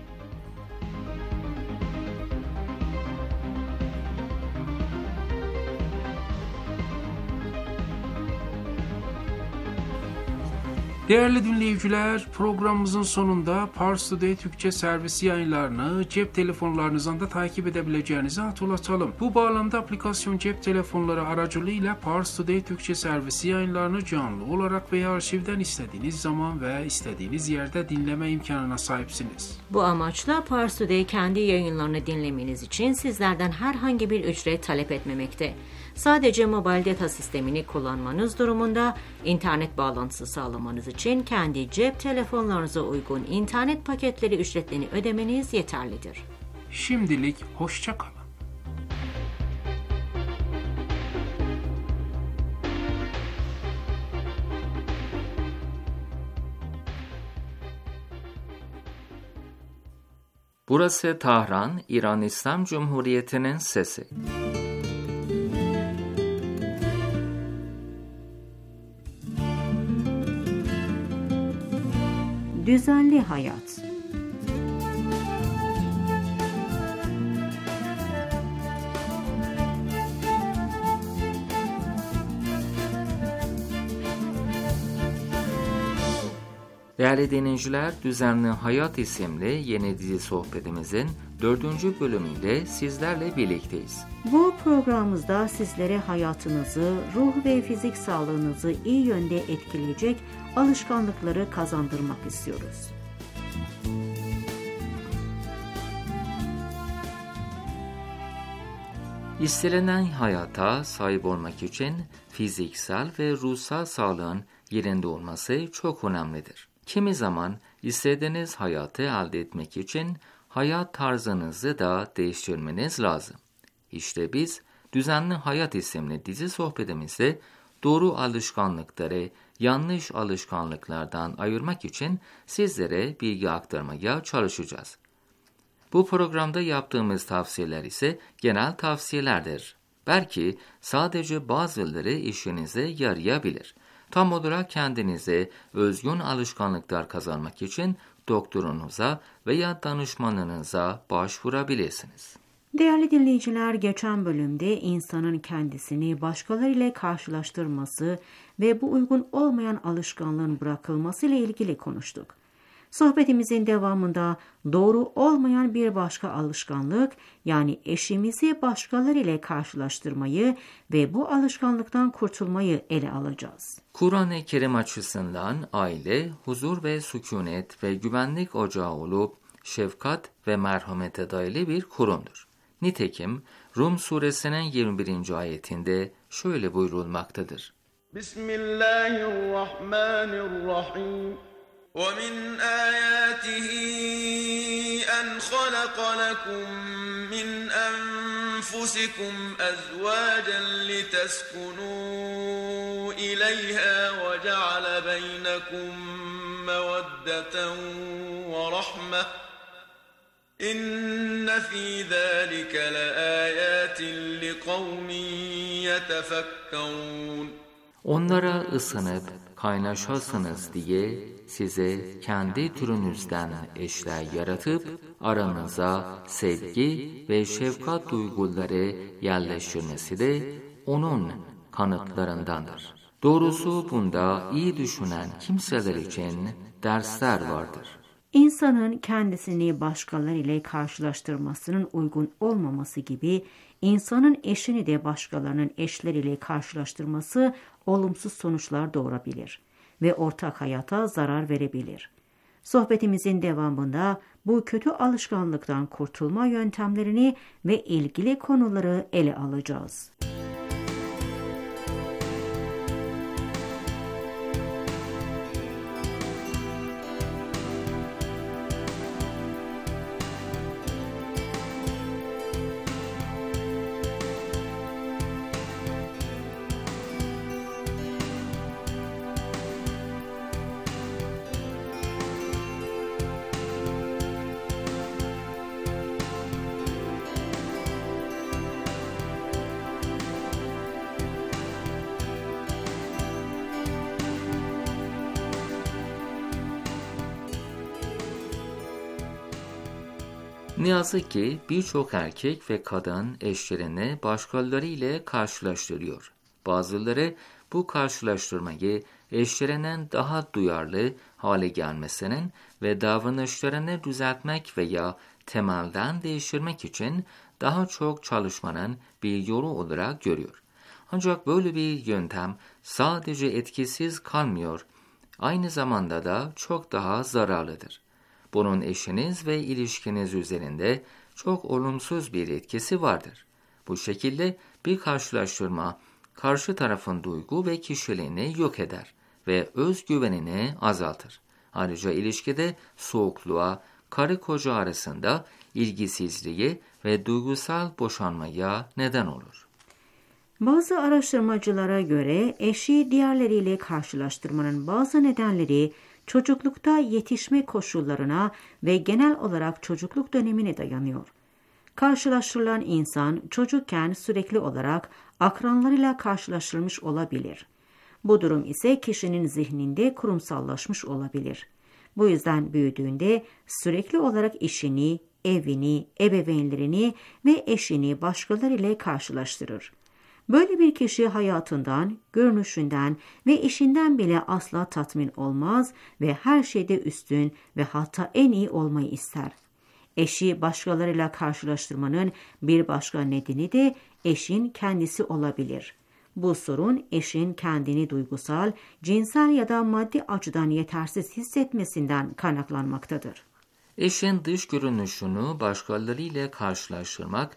Değerli dinleyiciler, programımızın sonunda Pars Today Türkçe servisi yayınlarını cep telefonlarınızdan da takip edebileceğinizi hatırlatalım. Bu bağlamda aplikasyon cep telefonları aracılığıyla Pars Today Türkçe servisi yayınlarını canlı olarak veya arşivden istediğiniz zaman ve istediğiniz yerde dinleme imkanına sahipsiniz. Bu amaçla Pars Today kendi yayınlarını dinlemeniz için sizlerden herhangi bir ücret talep etmemekte. Sadece mobil data sistemini kullanmanız durumunda internet bağlantısı sağlamanız için kendi cep telefonlarınıza uygun internet paketleri ücretlerini ödemeniz yeterlidir. Şimdilik hoşça kalın. Burası Tahran, İran İslam Cumhuriyeti'nin sesi. Düzenli hayat. Değerli dinleyiciler, Düzenli Hayat isimli yeni dizi sohbetimizin 4. bölümüyle sizlerle birlikteyiz. Bu programımızda sizlere hayatınızı, ruh ve fizik sağlığınızı iyi yönde etkileyecek alışkanlıkları kazandırmak istiyoruz. İstenilen hayata sahip olmak için fiziksel ve ruhsal sağlığın yerinde olması çok önemlidir. Kimi zaman istediğiniz hayatı elde etmek için hayat tarzınızı da değiştirmeniz lazım. İşte biz Düzenli Hayat isimli dizi sohbetimizde doğru alışkanlıkları yanlış alışkanlıklardan ayırmak için sizlere bilgi aktarmaya çalışacağız. Bu programda yaptığımız tavsiyeler ise genel tavsiyelerdir. Belki sadece bazıları işinize yarayabilir. Tam olarak kendinize özgün alışkanlıklar kazanmak için doktorunuza veya danışmanınıza başvurabilirsiniz. Değerli dinleyiciler, geçen bölümde insanın kendisini başkalarıyla karşılaştırması ve bu uygun olmayan alışkanlığın bırakılması ile ilgili konuştuk. Sohbetimizin devamında doğru olmayan bir başka alışkanlık, yani eşimizi başkalarıyla karşılaştırmayı ve bu alışkanlıktan kurtulmayı ele alacağız. Kur'an-ı Kerim açısından aile, huzur ve sükunet ve güvenlik ocağı olup şefkat ve merhamete dayalı bir kurumdur. Nitekim Rum suresinin 21. ayetinde şöyle buyurulmaktadır. Bismillahirrahmanirrahim. وَمِنْ آيَاتِهِ أَنْ خَلَقَ لَكُم مِّنْ أَنفُسِكُمْ أَزْوَاجًا لِتَسْكُنُوا إِلَيْهَا وَجَعَلَ بَيْنَكُم مَّوَدَّةً وَرَحْمَةً إِنَّ فِي ذَلِكَ لَآيَاتٍ لِقَوْمٍ يَتَفَكَّرُونَ. Onlara ısınıp kaynaşasınız diye size kendi türünüzden eşler yaratıp aranıza sevgi ve şefkat duyguları yerleştirmesi de onun kanıtlarındandır. Doğrusu bunda iyi düşünen kimseler için dersler vardır. İnsanın kendisini başkalarıyla karşılaştırmasının uygun olmaması gibi, insanın eşini de başkalarının eşleriyle karşılaştırması olumsuz sonuçlar doğurabilir ve ortak hayata zarar verebilir. Sohbetimizin devamında bu kötü alışkanlıktan kurtulma yöntemlerini ve ilgili konuları ele alacağız. Ne yazık ki birçok erkek ve kadın eşlerini başkalarıyla karşılaştırıyor. Bazıları bu karşılaştırmayı eşlerinin daha duyarlı hale gelmesinin ve davranışlarını düzeltmek veya temelden değiştirmek için daha çok çalışmanın bir yolu olarak görüyor. Ancak böyle bir yöntem sadece etkisiz kalmıyor, aynı zamanda da çok daha zararlıdır. Bunun eşiniz ve ilişkiniz üzerinde çok olumsuz bir etkisi vardır. Bu şekilde bir karşılaştırma karşı tarafın duygu ve kişiliğini yok eder ve özgüvenini azaltır. Ayrıca ilişkide soğukluğa, karı koca arasında ilgisizliği ve duygusal boşanmaya neden olur. Bazı araştırmacılara göre eşi diğerleriyle karşılaştırmanın bazı nedenleri çocuklukta yetişme koşullarına ve genel olarak çocukluk dönemine dayanıyor. Karşılaştırılan insan çocukken sürekli olarak akranlarıyla karşılaştırılmış olabilir. Bu durum ise kişinin zihninde kurumsallaşmış olabilir. Bu yüzden büyüdüğünde sürekli olarak işini, evini, ebeveynlerini ve eşini başkalarıyla karşılaştırır. Böyle bir kişi hayatından, görünüşünden ve işinden bile asla tatmin olmaz ve her şeyde üstün ve hatta en iyi olmayı ister. Eşi başkalarıyla karşılaştırmanın bir başka nedeni de eşin kendisi olabilir. Bu sorun eşin kendini duygusal, cinsel ya da maddi açıdan yetersiz hissetmesinden kaynaklanmaktadır. Eşin dış görünüşünü başkalarıyla karşılaştırmak,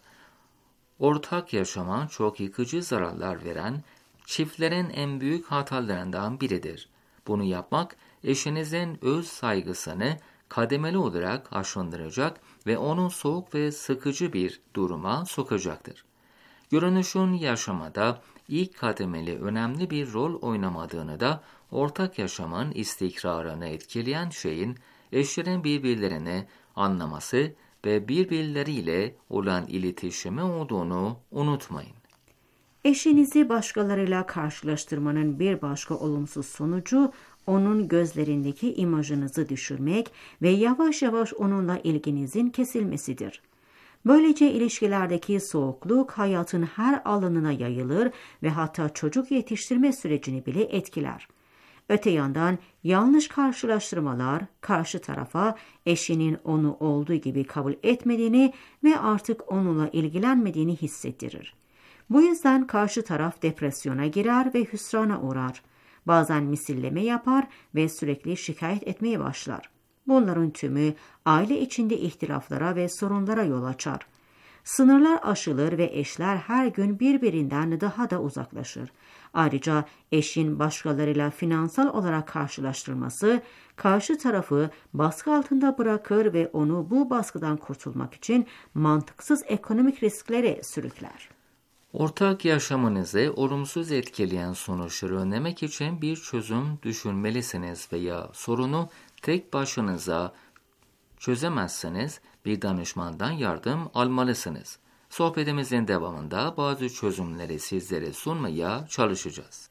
ortak yaşama çok yıkıcı zararlar veren çiftlerin en büyük hatalarından biridir. Bunu yapmak eşinizin öz saygısını kademeli olarak aşındıracak ve onu soğuk ve sıkıcı bir duruma sokacaktır. Görünüşün yaşamada ilk kademeli önemli bir rol oynamadığını da ortak yaşamın istikrarını etkileyen şeyin eşlerin birbirlerini anlaması ve birbirleriyle olan iletişimi olduğunu unutmayın. Eşinizi başkalarıyla karşılaştırmanın bir başka olumsuz sonucu onun gözlerindeki imajınızı düşürmek ve yavaş yavaş onunla ilginizin kesilmesidir. Böylece ilişkilerdeki soğukluk hayatın her alanına yayılır ve hatta çocuk yetiştirme sürecini bile etkiler. Öte yandan yanlış karşılaştırmalar karşı tarafa eşinin onu olduğu gibi kabul etmediğini ve artık onunla ilgilenmediğini hissettirir. Bu yüzden karşı taraf depresyona girer ve hüsrana uğrar. Bazen misilleme yapar ve sürekli şikayet etmeye başlar. Bunların tümü aile içinde ihtilaflara ve sorunlara yol açar. Sınırlar aşılır ve eşler her gün birbirinden daha da uzaklaşır. Ayrıca eşin başkalarıyla finansal olarak karşılaştırması karşı tarafı baskı altında bırakır ve onu bu baskıdan kurtulmak için mantıksız ekonomik risklere sürükler. Ortak yaşamınızı olumsuz etkileyen sonuçları önlemek için bir çözüm düşünmelisiniz veya sorunu tek başınıza çözemezseniz bir danışmandan yardım almalısınız. Sohbetimizin devamında bazı çözümleri sizlere sunmaya çalışacağız.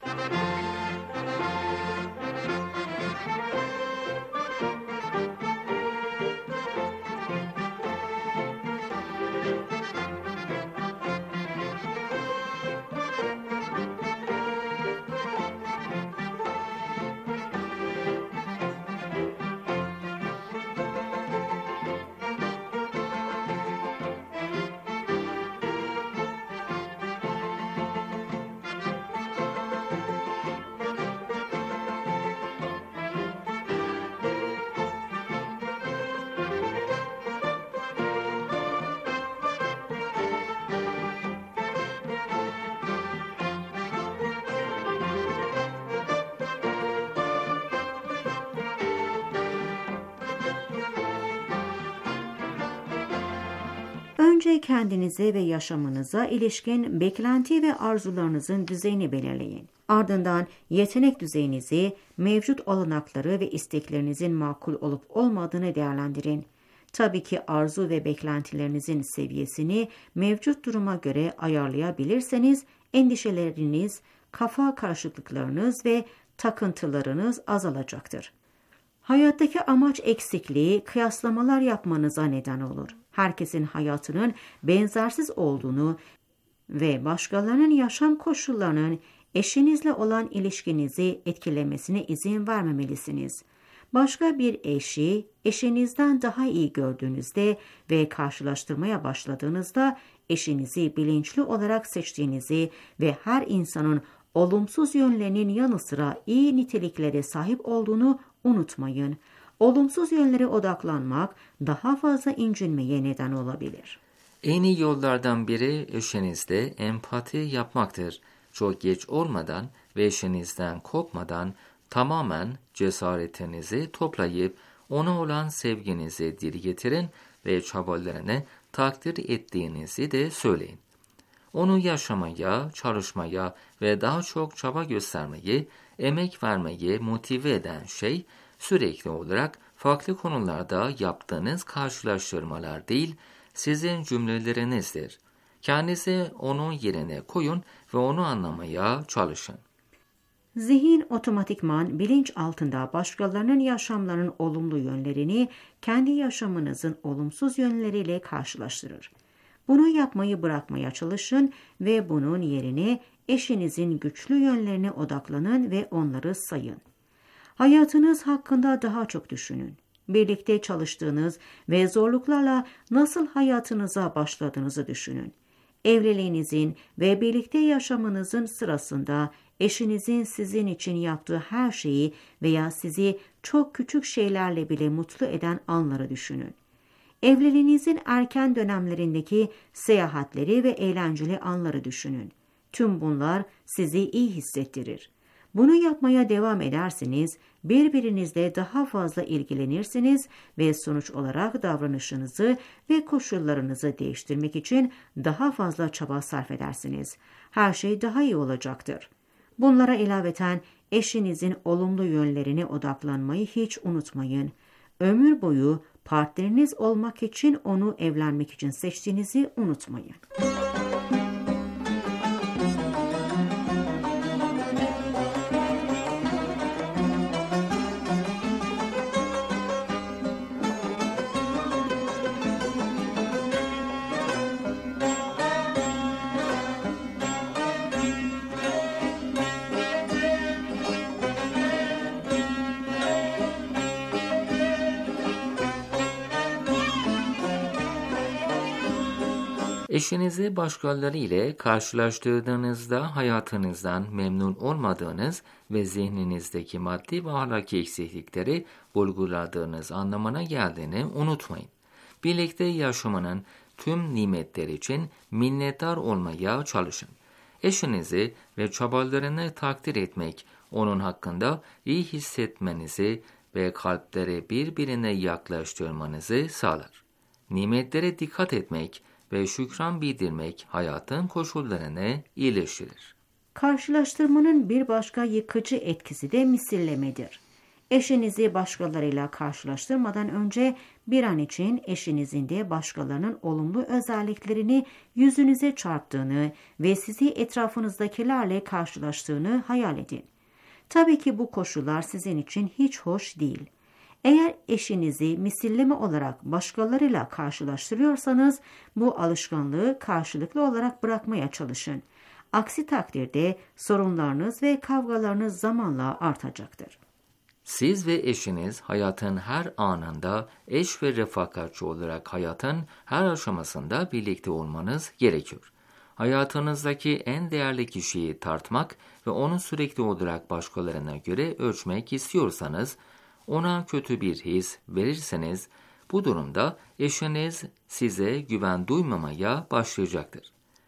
Önce kendinize ve yaşamınıza ilişkin beklenti ve arzularınızın düzeyini belirleyin. Ardından yetenek düzeyinizi, mevcut olanakları ve isteklerinizin makul olup olmadığını değerlendirin. Tabii ki arzu ve beklentilerinizin seviyesini mevcut duruma göre ayarlayabilirseniz endişeleriniz, kafa karışıklıklarınız ve takıntılarınız azalacaktır. Hayattaki amaç eksikliği kıyaslamalar yapmanıza neden olur. Herkesin hayatının benzersiz olduğunu ve başkalarının yaşam koşullarının eşinizle olan ilişkinizi etkilemesine izin vermemelisiniz. Başka bir eşi eşinizden daha iyi gördüğünüzde ve karşılaştırmaya başladığınızda eşinizi bilinçli olarak seçtiğinizi ve her insanın olumsuz yönlerinin yanı sıra iyi niteliklere sahip olduğunu unutmayın. Olumsuz yönlere odaklanmak daha fazla incinmeye neden olabilir. En iyi yollardan biri eşinizle empati yapmaktır. Çok geç olmadan ve eşinizden kopmadan tamamen cesaretinizi toplayıp ona olan sevginizi dile getirin ve çabalarını takdir ettiğinizi de söyleyin. Onu yaşamaya, çalışmaya ve daha çok çaba göstermeyi, emek vermeyi motive eden şey sürekli olarak farklı konularda yaptığınız karşılaştırmalar değil, sizin cümlelerinizdir. Kendinizi onun yerine koyun ve onu anlamaya çalışın. Zihin otomatikman bilinç altında başkalarının yaşamlarının olumlu yönlerini kendi yaşamınızın olumsuz yönleriyle karşılaştırır. Bunu yapmayı bırakmaya çalışın ve bunun yerine eşinizin güçlü yönlerine odaklanın ve onları sayın. Hayatınız hakkında daha çok düşünün. Birlikte çalıştığınız ve zorluklarla nasıl hayatınıza başladığınızı düşünün. Evliliğinizin ve birlikte yaşamınızın sırasında eşinizin sizin için yaptığı her şeyi veya sizi çok küçük şeylerle bile mutlu eden anları düşünün. Evliliğinizin erken dönemlerindeki seyahatleri ve eğlenceli anları düşünün. Tüm bunlar sizi iyi hissettirir. Bunu yapmaya devam ederseniz birbirinizle daha fazla ilgilenirsiniz ve sonuç olarak davranışınızı ve koşullarınızı değiştirmek için daha fazla çaba sarf edersiniz. Her şey daha iyi olacaktır. Bunlara ilaveten eşinizin olumlu yönlerine odaklanmayı hiç unutmayın. Ömür boyu partneriniz olmak için onu evlenmek için seçtiğinizi unutmayın. Eşinizi başkaları ile karşılaştırdığınızda hayatınızdan memnun olmadığınız ve zihninizdeki maddi ve ahlaki eksiklikleri vurguladığınız anlamına geldiğini unutmayın. Birlikte yaşamanın tüm nimetleri için minnettar olmaya çalışın. Eşinizi ve çabalarını takdir etmek, onun hakkında iyi hissetmenizi ve kalpleri birbirine yaklaştırmanızı sağlar. Nimetlere dikkat etmek ve şükran bildirmek hayatın koşullarını iyileştirir. Karşılaştırmanın bir başka yıkıcı etkisi de misillemedir. Eşinizi başkalarıyla karşılaştırmadan önce bir an için eşinizin de başkalarının olumlu özelliklerini yüzünüze çarptığını ve sizi etrafınızdakilerle karşılaştığını hayal edin. Tabii ki bu koşullar sizin için hiç hoş değil. Eğer eşinizi misilleme olarak başkalarıyla karşılaştırıyorsanız bu alışkanlığı karşılıklı olarak bırakmaya çalışın. Aksi takdirde sorunlarınız ve kavgalarınız zamanla artacaktır. Siz ve eşiniz hayatın her anında eş ve refakatçi olarak hayatın her aşamasında birlikte olmanız gerekiyor. Hayatınızdaki en değerli kişiyi tartmak ve onu sürekli olarak başkalarına göre ölçmek istiyorsanız, ona kötü bir his verirseniz, bu durumda eşiniz size güven duymamaya başlayacaktır.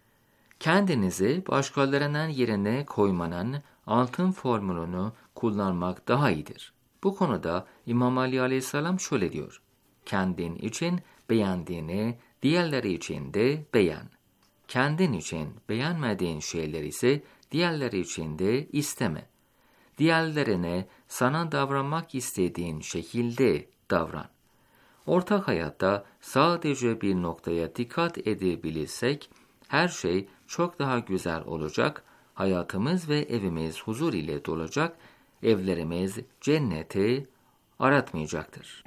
Kendinizi başkalarının yerine koymanın altın formülünü kullanmak daha iyidir. Bu konuda İmam Ali Aleyhisselam şöyle diyor: kendin için beğendiğini diğerleri için de beğen. Kendin için beğenmediğin şeyler ise diğerleri için de isteme. Diğerlerine sana davranmak istediğin şekilde davran. Ortak hayatta sadece bir noktaya dikkat edebilirsek her şey çok daha güzel olacak, hayatımız ve evimiz huzur ile dolacak, evlerimiz cenneti aratmayacaktır.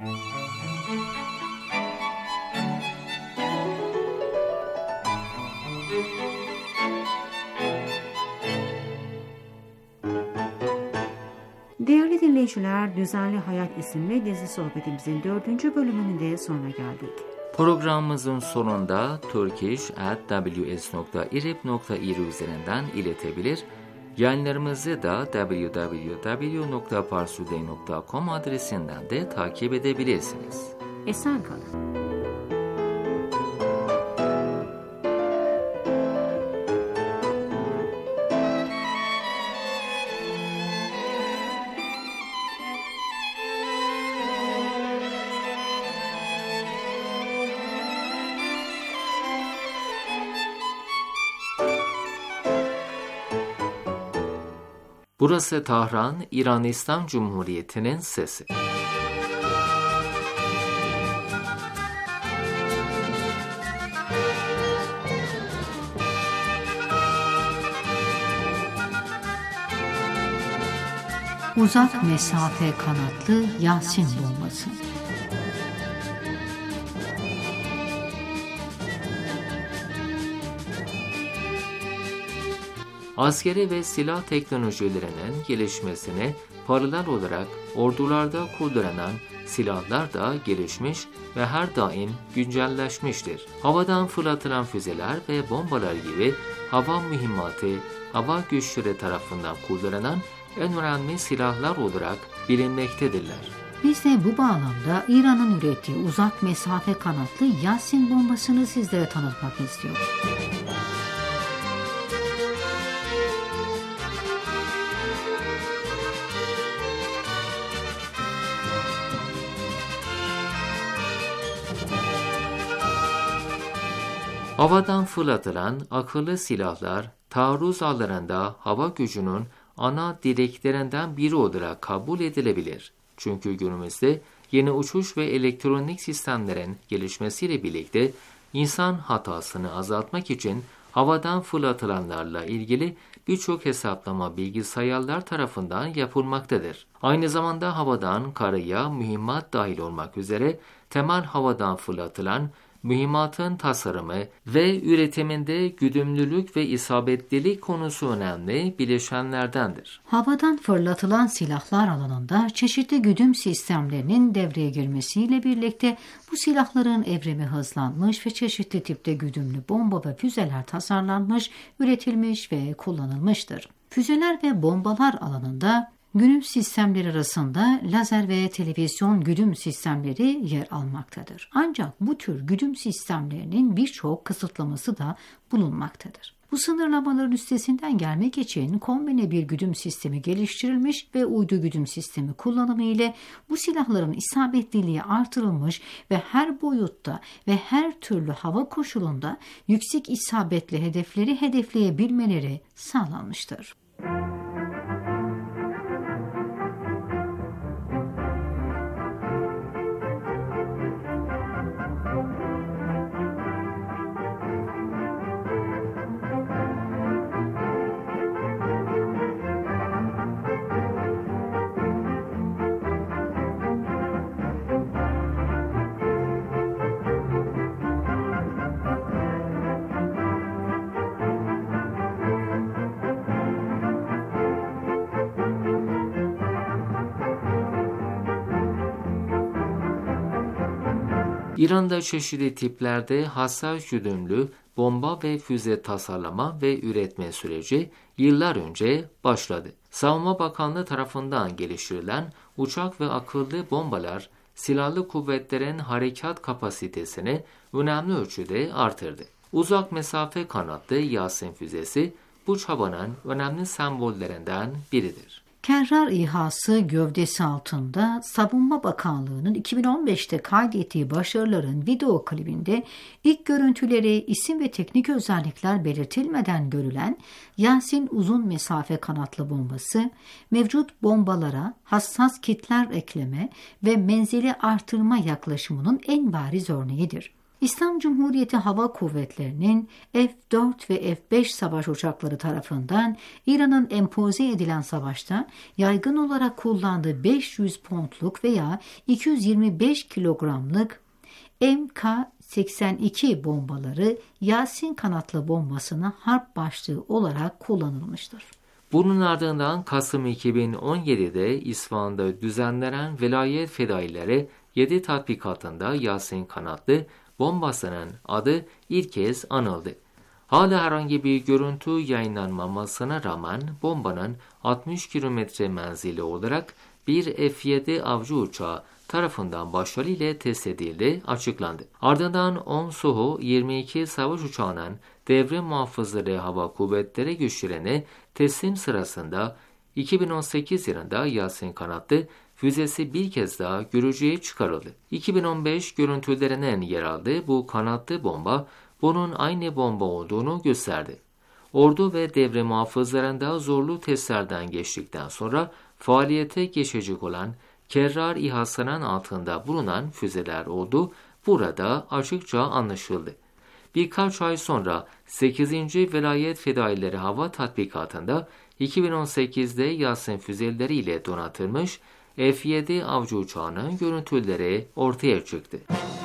Değerli dinleyiciler, Düzenli Hayat isimli dizi sohbetimizin 4. bölümünün de sonuna geldik. Programımızın sonunda turkish@ws.irib.ir üzerinden iletebilir, yayınlarımızı da www.parsuday.com adresinden de takip edebilirsiniz. Esen kalın. Burası Tahran, İran İslam Cumhuriyeti'nin sesi. Uzak mesafe kanatlı Yasin bombası. Askeri ve silah teknolojilerinin gelişmesine paralel olarak ordularda kullanılan silahlar da gelişmiş ve her daim güncelleşmiştir. Havadan fırlatılan füzeler ve bombalar gibi hava mühimmatı, hava güçleri tarafından kullanılan en önemli silahlar olarak bilinmektedirler. Biz de bu bağlamda İran'ın ürettiği uzak mesafe kanatlı Yasin bombasını sizlere tanıtmak istiyoruz. Havadan fırlatılan akıllı silahlar taarruz alanında hava gücünün ana direklerinden biri olarak kabul edilebilir. Çünkü günümüzde yeni uçuş ve elektronik sistemlerin gelişmesiyle birlikte insan hatasını azaltmak için havadan fırlatılanlarla ilgili birçok hesaplama bilgisayarlar tarafından yapılmaktadır. Aynı zamanda havadan karaya mühimmat dahil olmak üzere temel havadan fırlatılan mühimmatın tasarımı ve üretiminde güdümlülük ve isabetlilik konusu önemli bileşenlerdendir. Havadan fırlatılan silahlar alanında çeşitli güdüm sistemlerinin devreye girmesiyle birlikte bu silahların evrimi hızlanmış ve çeşitli tipte güdümlü bomba ve füzeler tasarlanmış, üretilmiş ve kullanılmıştır. Füzeler ve bombalar alanında güdüm sistemleri arasında lazer ve televizyon güdüm sistemleri yer almaktadır. Ancak bu tür güdüm sistemlerinin birçok kısıtlaması da bulunmaktadır. Bu sınırlamaların üstesinden gelmek için kombine bir güdüm sistemi geliştirilmiş ve uydu güdüm sistemi kullanımı ile bu silahların isabetliliği artırılmış ve her boyutta ve her türlü hava koşulunda yüksek isabetli hedefleri hedefleyebilmeleri sağlanmıştır. İran'da çeşitli tiplerde hassas güdümlü bomba ve füze tasarlama ve üretme süreci yıllar önce başladı. Savunma Bakanlığı tarafından geliştirilen uçak ve akıllı bombalar silahlı kuvvetlerin harekat kapasitesini önemli ölçüde artırdı. Uzak mesafe kanatlı Yasin füzesi bu çabanın önemli sembollerinden biridir. Kerrar İHA'sı gövdesi altında Savunma Bakanlığı'nın 2015'te kaydettiği başarıların video klibinde ilk görüntüleri isim ve teknik özellikler belirtilmeden görülen Yasin uzun mesafe kanatlı bombası, mevcut bombalara hassas kitler ekleme ve menzili artırma yaklaşımının en bariz örneğidir. İslam Cumhuriyeti Hava Kuvvetleri'nin F-4 ve F-5 savaş uçakları tarafından İran'ın empoze edilen savaşta yaygın olarak kullandığı 500 pontluk veya 225 kilogramlık MK-82 bombaları Yasin kanatlı bombasına harp başlığı olarak kullanılmıştır. Bunun ardından Kasım 2017'de İsfahan'da düzenlenen Velayet Fedaileri 7 tatbikatında Yasin kanatlı bombasının adı ilk kez anıldı. Hala herhangi bir görüntü yayınlanmamasına rağmen bombanın 60 kilometre menzili olarak bir F-7 avcı uçağı tarafından başarıyla test edildiği açıklandı. Ardından 10 Su-22 savaş uçağının devre muhafızları hava kuvvetleri güçlerine teslim sırasında 2018 yılında Yasin kanatlı füzesi bir kez daha görücüye çıkarıldı. 2015 görüntülerinin yer aldığı bu kanatlı bomba bunun aynı bomba olduğunu gösterdi. Ordu ve devre muhafızlarında zorlu testlerden geçtikten sonra faaliyete geçecek olan Kerrar İHA'sının altında bulunan füzeler olduğu burada açıkça anlaşıldı. Birkaç ay sonra 8. Velayet Fedaileri Hava Tatbikatı'nda 2018'de Yasin füzeleriyle donatılmış F-7 avcı uçağının görüntüleri ortaya çıktı.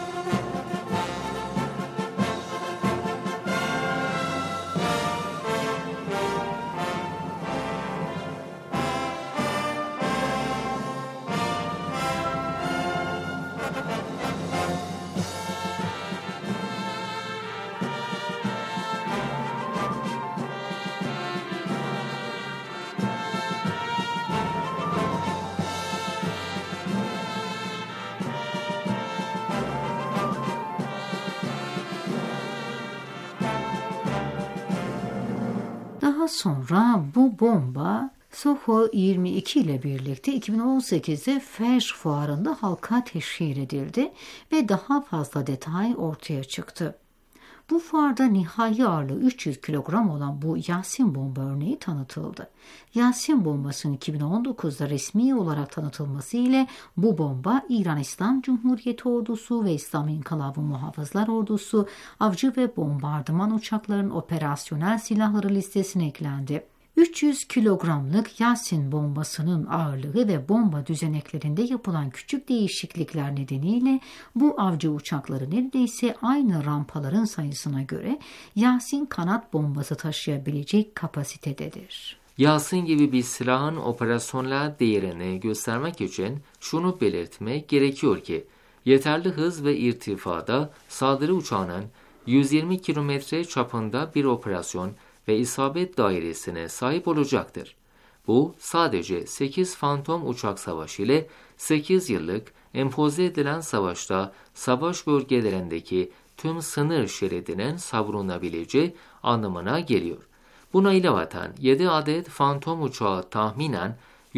Daha sonra bu bomba Su-22 ile birlikte 2018'de Fez fuarında halka teşhir edildi ve daha fazla detay ortaya çıktı. Bu fuarda nihai ağırlığı 300 kilogram olan bu Yasin bomba örneği tanıtıldı. Yasin bombasının 2019'da resmi olarak tanıtılması ile bu bomba İran İslam Cumhuriyeti Ordusu ve İslam İnkılabı Muhafızlar Ordusu avcı ve bombardıman uçaklarının operasyonel silahları listesine eklendi. 300 kilogramlık Yasin bombasının ağırlığı ve bomba düzeneklerinde yapılan küçük değişiklikler nedeniyle bu avcı uçakları neredeyse aynı rampaların sayısına göre Yasin kanat bombası taşıyabilecek kapasitededir. Yasin gibi bir silahın operasyonel değerini göstermek için şunu belirtmek gerekiyor ki, yeterli hız ve irtifada saldırı uçağının 120 kilometre çapında bir operasyon ve isabet dairesine sahip olacaktır. Bu sadece 8 Fantom uçak savaşı ile 8 yıllık empoze edilen savaşta savaş bölgelerindeki tüm sınır şeridinin savrunabileceği anlamına geliyor. Buna ilaveten 7 adet Fantom uçağı tahminen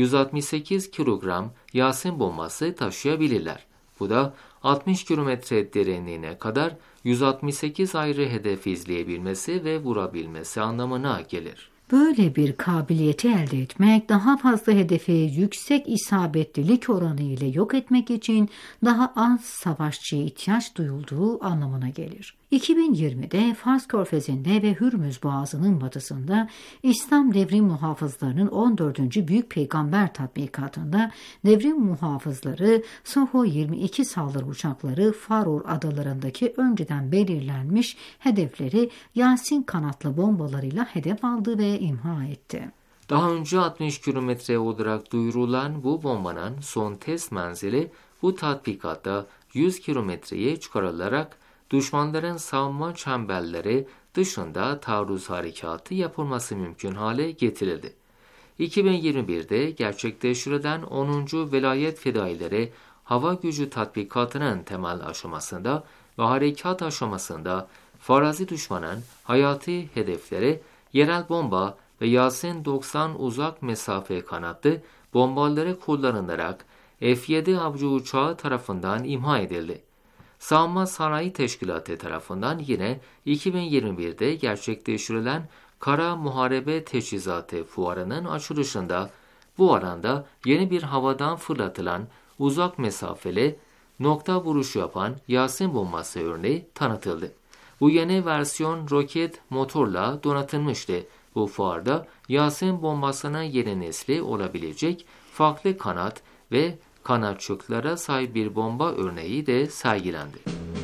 168 kilogram Yasin bombası taşıyabilirler. Bu da 60 kilometre derinliğine kadar 168 ayrı hedef izleyebilmesi ve vurabilmesi anlamına gelir. Böyle bir kabiliyeti elde etmek, daha fazla hedefi yüksek isabetlilik oranı ile yok etmek için daha az savaşçıya ihtiyaç duyulduğu anlamına gelir. 2020'de Fars Körfezi'nde ve Hürmüz Boğazı'nın batısında İslam Devrim Muhafızları'nın 14. Büyük Peygamber Tatbikatı'nda devrim muhafızları Soho-22 saldırı uçakları Faror adalarındaki önceden belirlenmiş hedefleri Yasin kanatlı bombalarıyla hedef aldı ve imha etti. Daha önce 60 kilometre olarak duyurulan bu bombanın son test menzili bu tatbikatta 100 kilometreye çıkarılarak düşmanların savunma çemberleri dışında taarruz harekatı yapılması mümkün hale getirildi. 2021'de gerçekleştirilen 10. Velayet Fedaileri Hava Gücü Tatbikatı'nın temel aşamasında ve harekat aşamasında farazi düşmanın hayati hedefleri yerel bomba ve Yasin 90 uzak mesafe kanatlı bombaları kullanılarak F-7 avcı uçağı tarafından imha edildi. Savunma Sanayi Teşkilatı tarafından yine 2021'de gerçekleştirilen Kara Muharebe Teçhizatı Fuarı'nın açılışında bu alanda yeni bir havadan fırlatılan uzak mesafeli nokta vuruşu yapan Yasin bombası örneği tanıtıldı. Bu yeni versiyon roket motorla donatılmıştı. Bu fuarda Yasin bombasına yeni nesli olabilecek farklı kanat ve kanatçıklara sahip bir bomba örneği de sergilendi.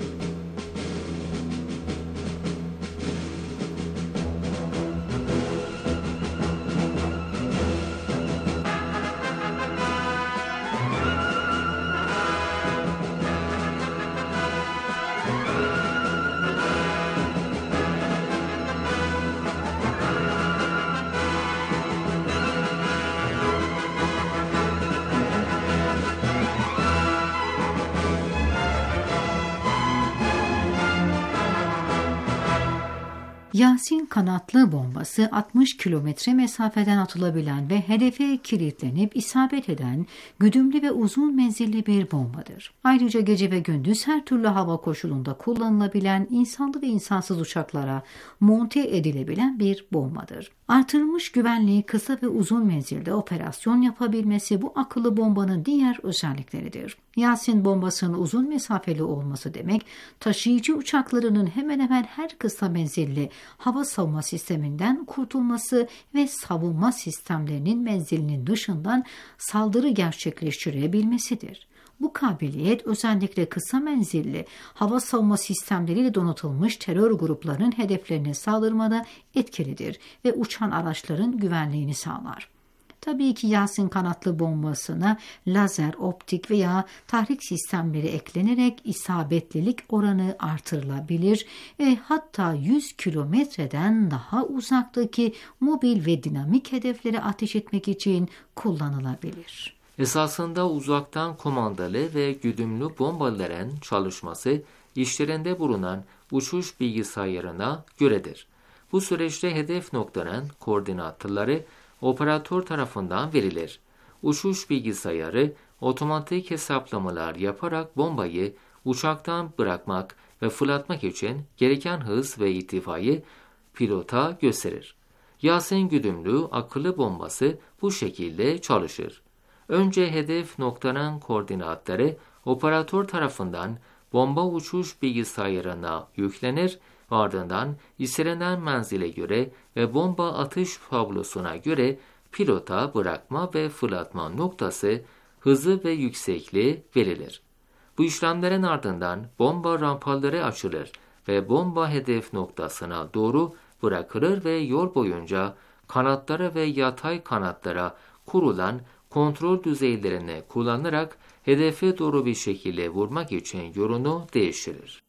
Yasin kanatlı bombası 60 kilometre mesafeden atılabilen ve hedefe kilitlenip isabet eden güdümlü ve uzun menzilli bir bombadır. Ayrıca gece ve gündüz her türlü hava koşulunda kullanılabilen insanlı ve insansız uçaklara monte edilebilen bir bombadır. Artırılmış güvenliği, kısa ve uzun menzilde operasyon yapabilmesi bu akıllı bombanın diğer özellikleridir. Yasin bombasının uzun mesafeli olması demek, taşıyıcı uçaklarının hemen hemen her kısa menzilli hava savunma sisteminden kurtulması ve savunma sistemlerinin menzilinin dışından saldırı gerçekleştirebilmesidir. Bu kabiliyet özellikle kısa menzilli hava savunma sistemleriyle donatılmış terör gruplarının hedeflerine saldırmada etkilidir ve uçan araçların güvenliğini sağlar. Tabii ki Yasin kanatlı bombasına lazer, optik veya tahrik sistemleri eklenerek isabetlilik oranı artırılabilir ve hatta 100 kilometreden daha uzaktaki mobil ve dinamik hedeflere ateş etmek için kullanılabilir. Esasında uzaktan kumandalı ve güdümlü bombaların çalışması işlerinde bulunan uçuş bilgisayarına göredir. Bu süreçte hedef noktanın koordinatları operatör tarafından verilir. Uçuş bilgisayarı otomatik hesaplamalar yaparak bombayı uçaktan bırakmak ve fırlatmak için gereken hız ve irtifayı pilota gösterir. Yasin güdümlü akıllı bombası bu şekilde çalışır. Önce hedef noktanın koordinatları operatör tarafından bomba uçuş bilgisayarına yüklenir ve ardından istenilen menzile göre ve bomba atış tablosuna göre pilota bırakma ve fırlatma noktası, hızı ve yüksekliği verilir. Bu işlemlerin ardından bomba rampaları açılır ve bomba hedef noktasına doğru bırakılır ve yol boyunca kanatlara ve yatay kanatlara kurulan kontrol düzeylerini kullanarak hedefe doğru bir şekilde vurmak için yolunu değiştirir.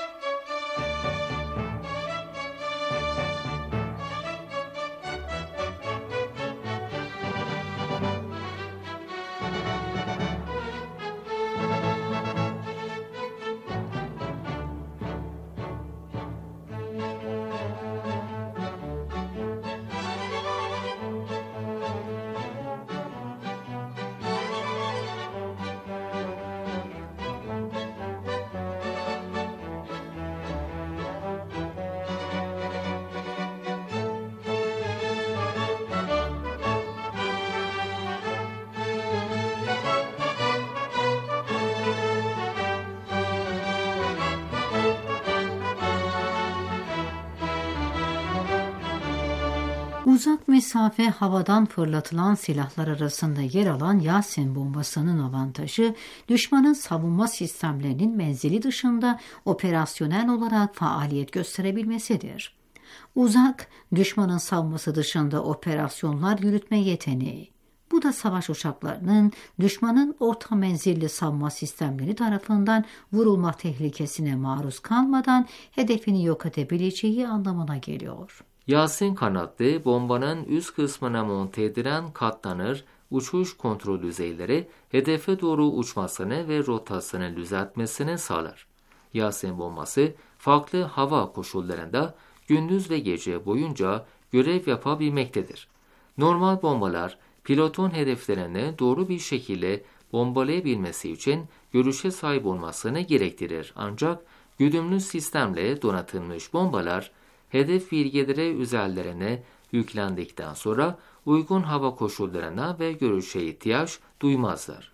Uzak mesafe havadan fırlatılan silahlar arasında yer alan Yasin bombasının avantajı, düşmanın savunma sistemlerinin menzili dışında operasyonel olarak faaliyet gösterebilmesidir. Uzak, düşmanın savunması dışında operasyonlar yürütme yeteneği. Bu da savaş uçaklarının düşmanın orta menzilli savunma sistemleri tarafından vurulma tehlikesine maruz kalmadan hedefini yok edebileceği anlamına geliyor. Yasin kanatlı bombanın üst kısmına monte edilen katlanır uçuş kontrol düzeyleri hedefe doğru uçmasını ve rotasyonu düzeltmesini sağlar. Yasin bombası farklı hava koşullarında gündüz ve gece boyunca görev yapabilmektedir. Normal bombalar pilotun hedeflerini doğru bir şekilde bombalayabilmesi için görüşe sahip olmasını gerektirir. Ancak güdümlü sistemle donatılmış bombalar hedef bilgileri üzerlerine yüklendikten sonra uygun hava koşullarına ve görüşe ihtiyaç duymazlar.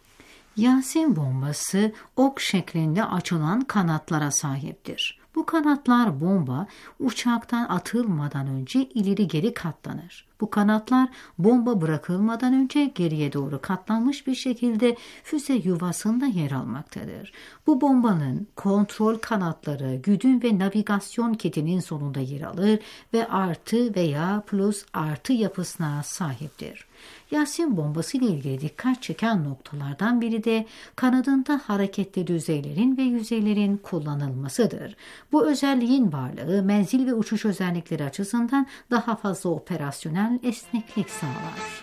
Yasin bombası ok şeklinde açılan kanatlara sahiptir. Bu kanatlar bomba uçaktan atılmadan önce ileri geri katlanır. Bu kanatlar bomba bırakılmadan önce geriye doğru katlanmış bir şekilde füze yuvasında yer almaktadır. Bu bombanın kontrol kanatları güdüm ve navigasyon kitinin sonunda yer alır ve artı veya plus artı yapısına sahiptir. Yasin bombası ile ilgili dikkat çeken noktalardan biri de kanadında hareketli düzeylerin ve yüzeylerin kullanılmasıdır. Bu özelliğin varlığı menzil ve uçuş özellikleri açısından daha fazla operasyonel esneklik sağlar.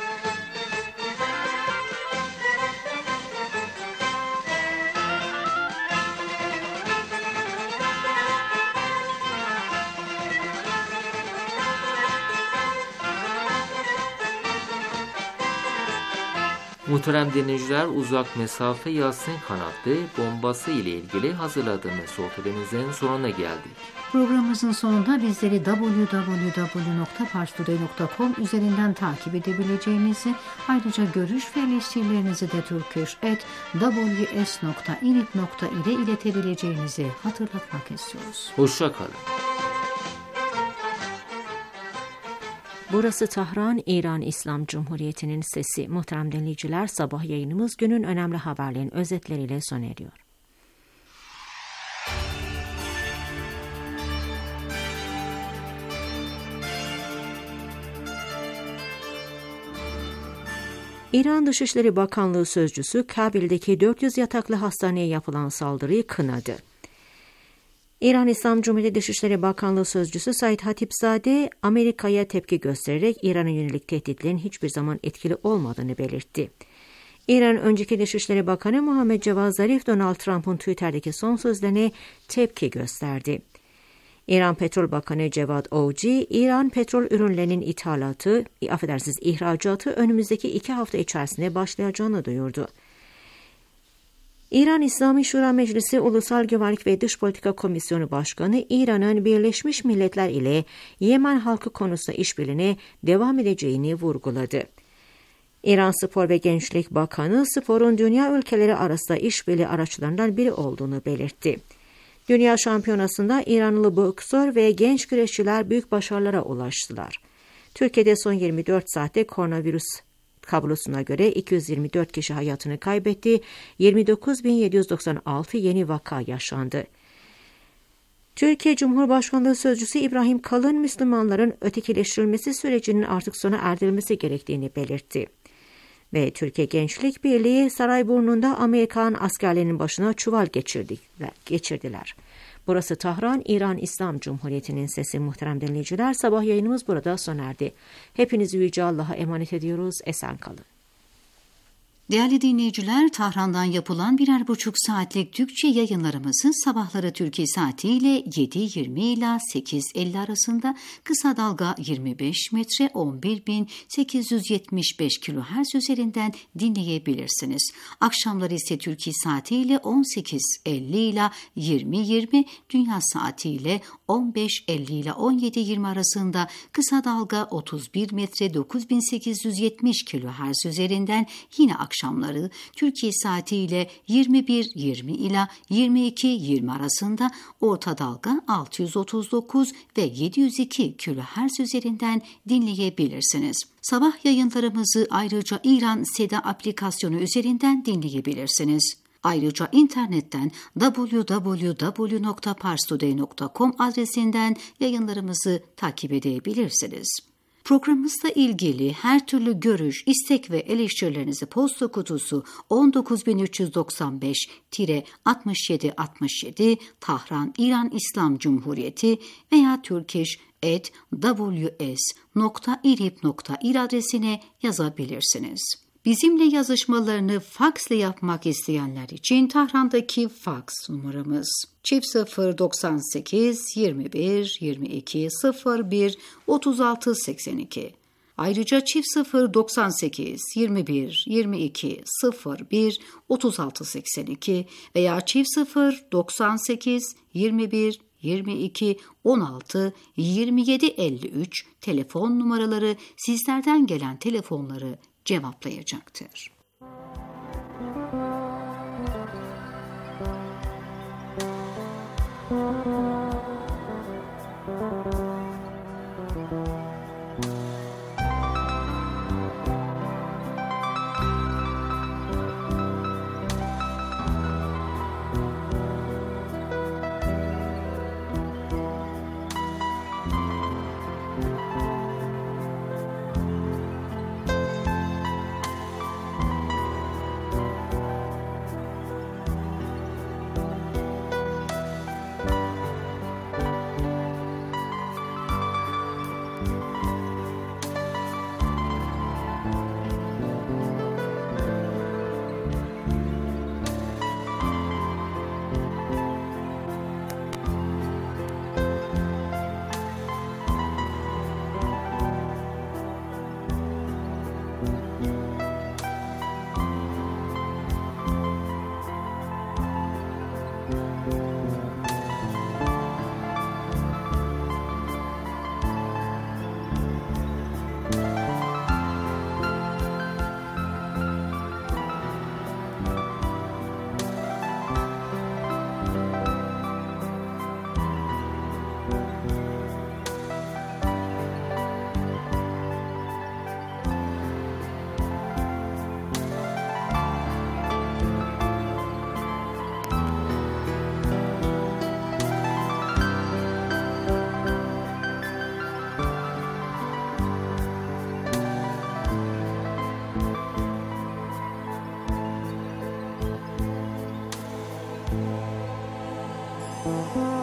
Muhterem dinleyiciler, uzak mesafe Yasin kanatlı bombası ile ilgili hazırladığımız sohbetimizin sonuna geldik. Programımızın sonunda bizleri www.parstoday.com üzerinden takip edebileceğinizi, ayrıca görüş ve eleştirilerinizi de turkish@ws.irit.ile iletebileceğinizi hatırlatmak istiyoruz. Hoşça kalın. Burası Tahran, İran İslam Cumhuriyeti'nin sesi. Muhterem dinleyiciler, sabah yayınımız günün önemli haberlerin özetleriyle sona eriyor. İran Dışişleri Bakanlığı Sözcüsü, Kabil'deki 400 yataklı hastaneye yapılan saldırıyı kınadı. İran İslam Cumhuriyeti Dışişleri Bakanlığı Sözcüsü Said Hatipzade, Amerika'ya tepki göstererek İran'a yönelik tehditlerin hiçbir zaman etkili olmadığını belirtti. İran önceki Dışişleri Bakanı Muhammed Cevad Zarif, Donald Trump'ın Twitter'daki son sözlerine tepki gösterdi. İran Petrol Bakanı Cevad Oğci, İran petrol ürünlerinin ihracatı önümüzdeki 2 hafta içerisinde başlayacağını duyurdu. İran İslami Şura Meclisi Ulusal Güvenlik ve Dış Politika Komisyonu Başkanı, İran'ın Birleşmiş Milletler ile Yemen halkı konusunda işbirliğine devam edeceğini vurguladı. İran Spor ve Gençlik Bakanı, sporun dünya ülkeleri arasında işbirliği araçlarından biri olduğunu belirtti. Dünya Şampiyonası'nda İranlı boksör ve genç güreşçiler büyük başarılara ulaştılar. Türkiye'de son 24 saatte koronavirüs kablosuna göre 224 kişi hayatını kaybetti, 29.796 yeni vaka yaşandı. Türkiye Cumhurbaşkanlığı Sözcüsü İbrahim Kalın, Müslümanların ötekileştirilmesi sürecinin artık sona erdirilmesi gerektiğini belirtti. Ve Türkiye Gençlik Birliği Sarayburnu'nda Amerikan askerlerinin başına çuval geçirdiler. Burası Tahran, İran İslam Cumhuriyeti'nin sesi. Muhterem dinleyiciler, sabah yayınımız burada sona erdi. Hepinizi Yüce Allah'a emanet ediyoruz. Esen kalın. Değerli dinleyiciler, Tahran'dan yapılan 1,5 saatlik Türkçe yayınlarımızı sabahları Türkiye saatiyle 7.20 ila 8.50 arasında kısa dalga 25 metre 11.875 kHz üzerinden dinleyebilirsiniz. Akşamları ise Türkiye saatiyle 18.50 ila 20.20, dünya saatiyle 15.50 ila 17.20 arasında kısa dalga 31 metre 9870 kHz üzerinden yine akşamları Türkiye saatiyle 21.20 ila 22.20 arasında orta dalga 639 ve 702 kHz üzerinden dinleyebilirsiniz. Sabah yayınlarımızı ayrıca İran Seda aplikasyonu üzerinden dinleyebilirsiniz. Ayrıca internetten www.parstoday.com adresinden yayınlarımızı takip edebilirsiniz. Programımızla ilgili her türlü görüş, istek ve eleştirilerinizi posta kutusu 19395-6767 Tahran İran İslam Cumhuriyeti veya turkish@ws.irib.ir adresine yazabilirsiniz. Bizimle yazışmalarını faksla yapmak isteyenler için Tahran'daki faks numaramız 098 21 22 01 36 82. Ayrıca 098 21 22 01 36 82 veya 098 21 22 16 27 53 telefon numaraları sizlerden gelen telefonları cevaplayacaktır. Müzik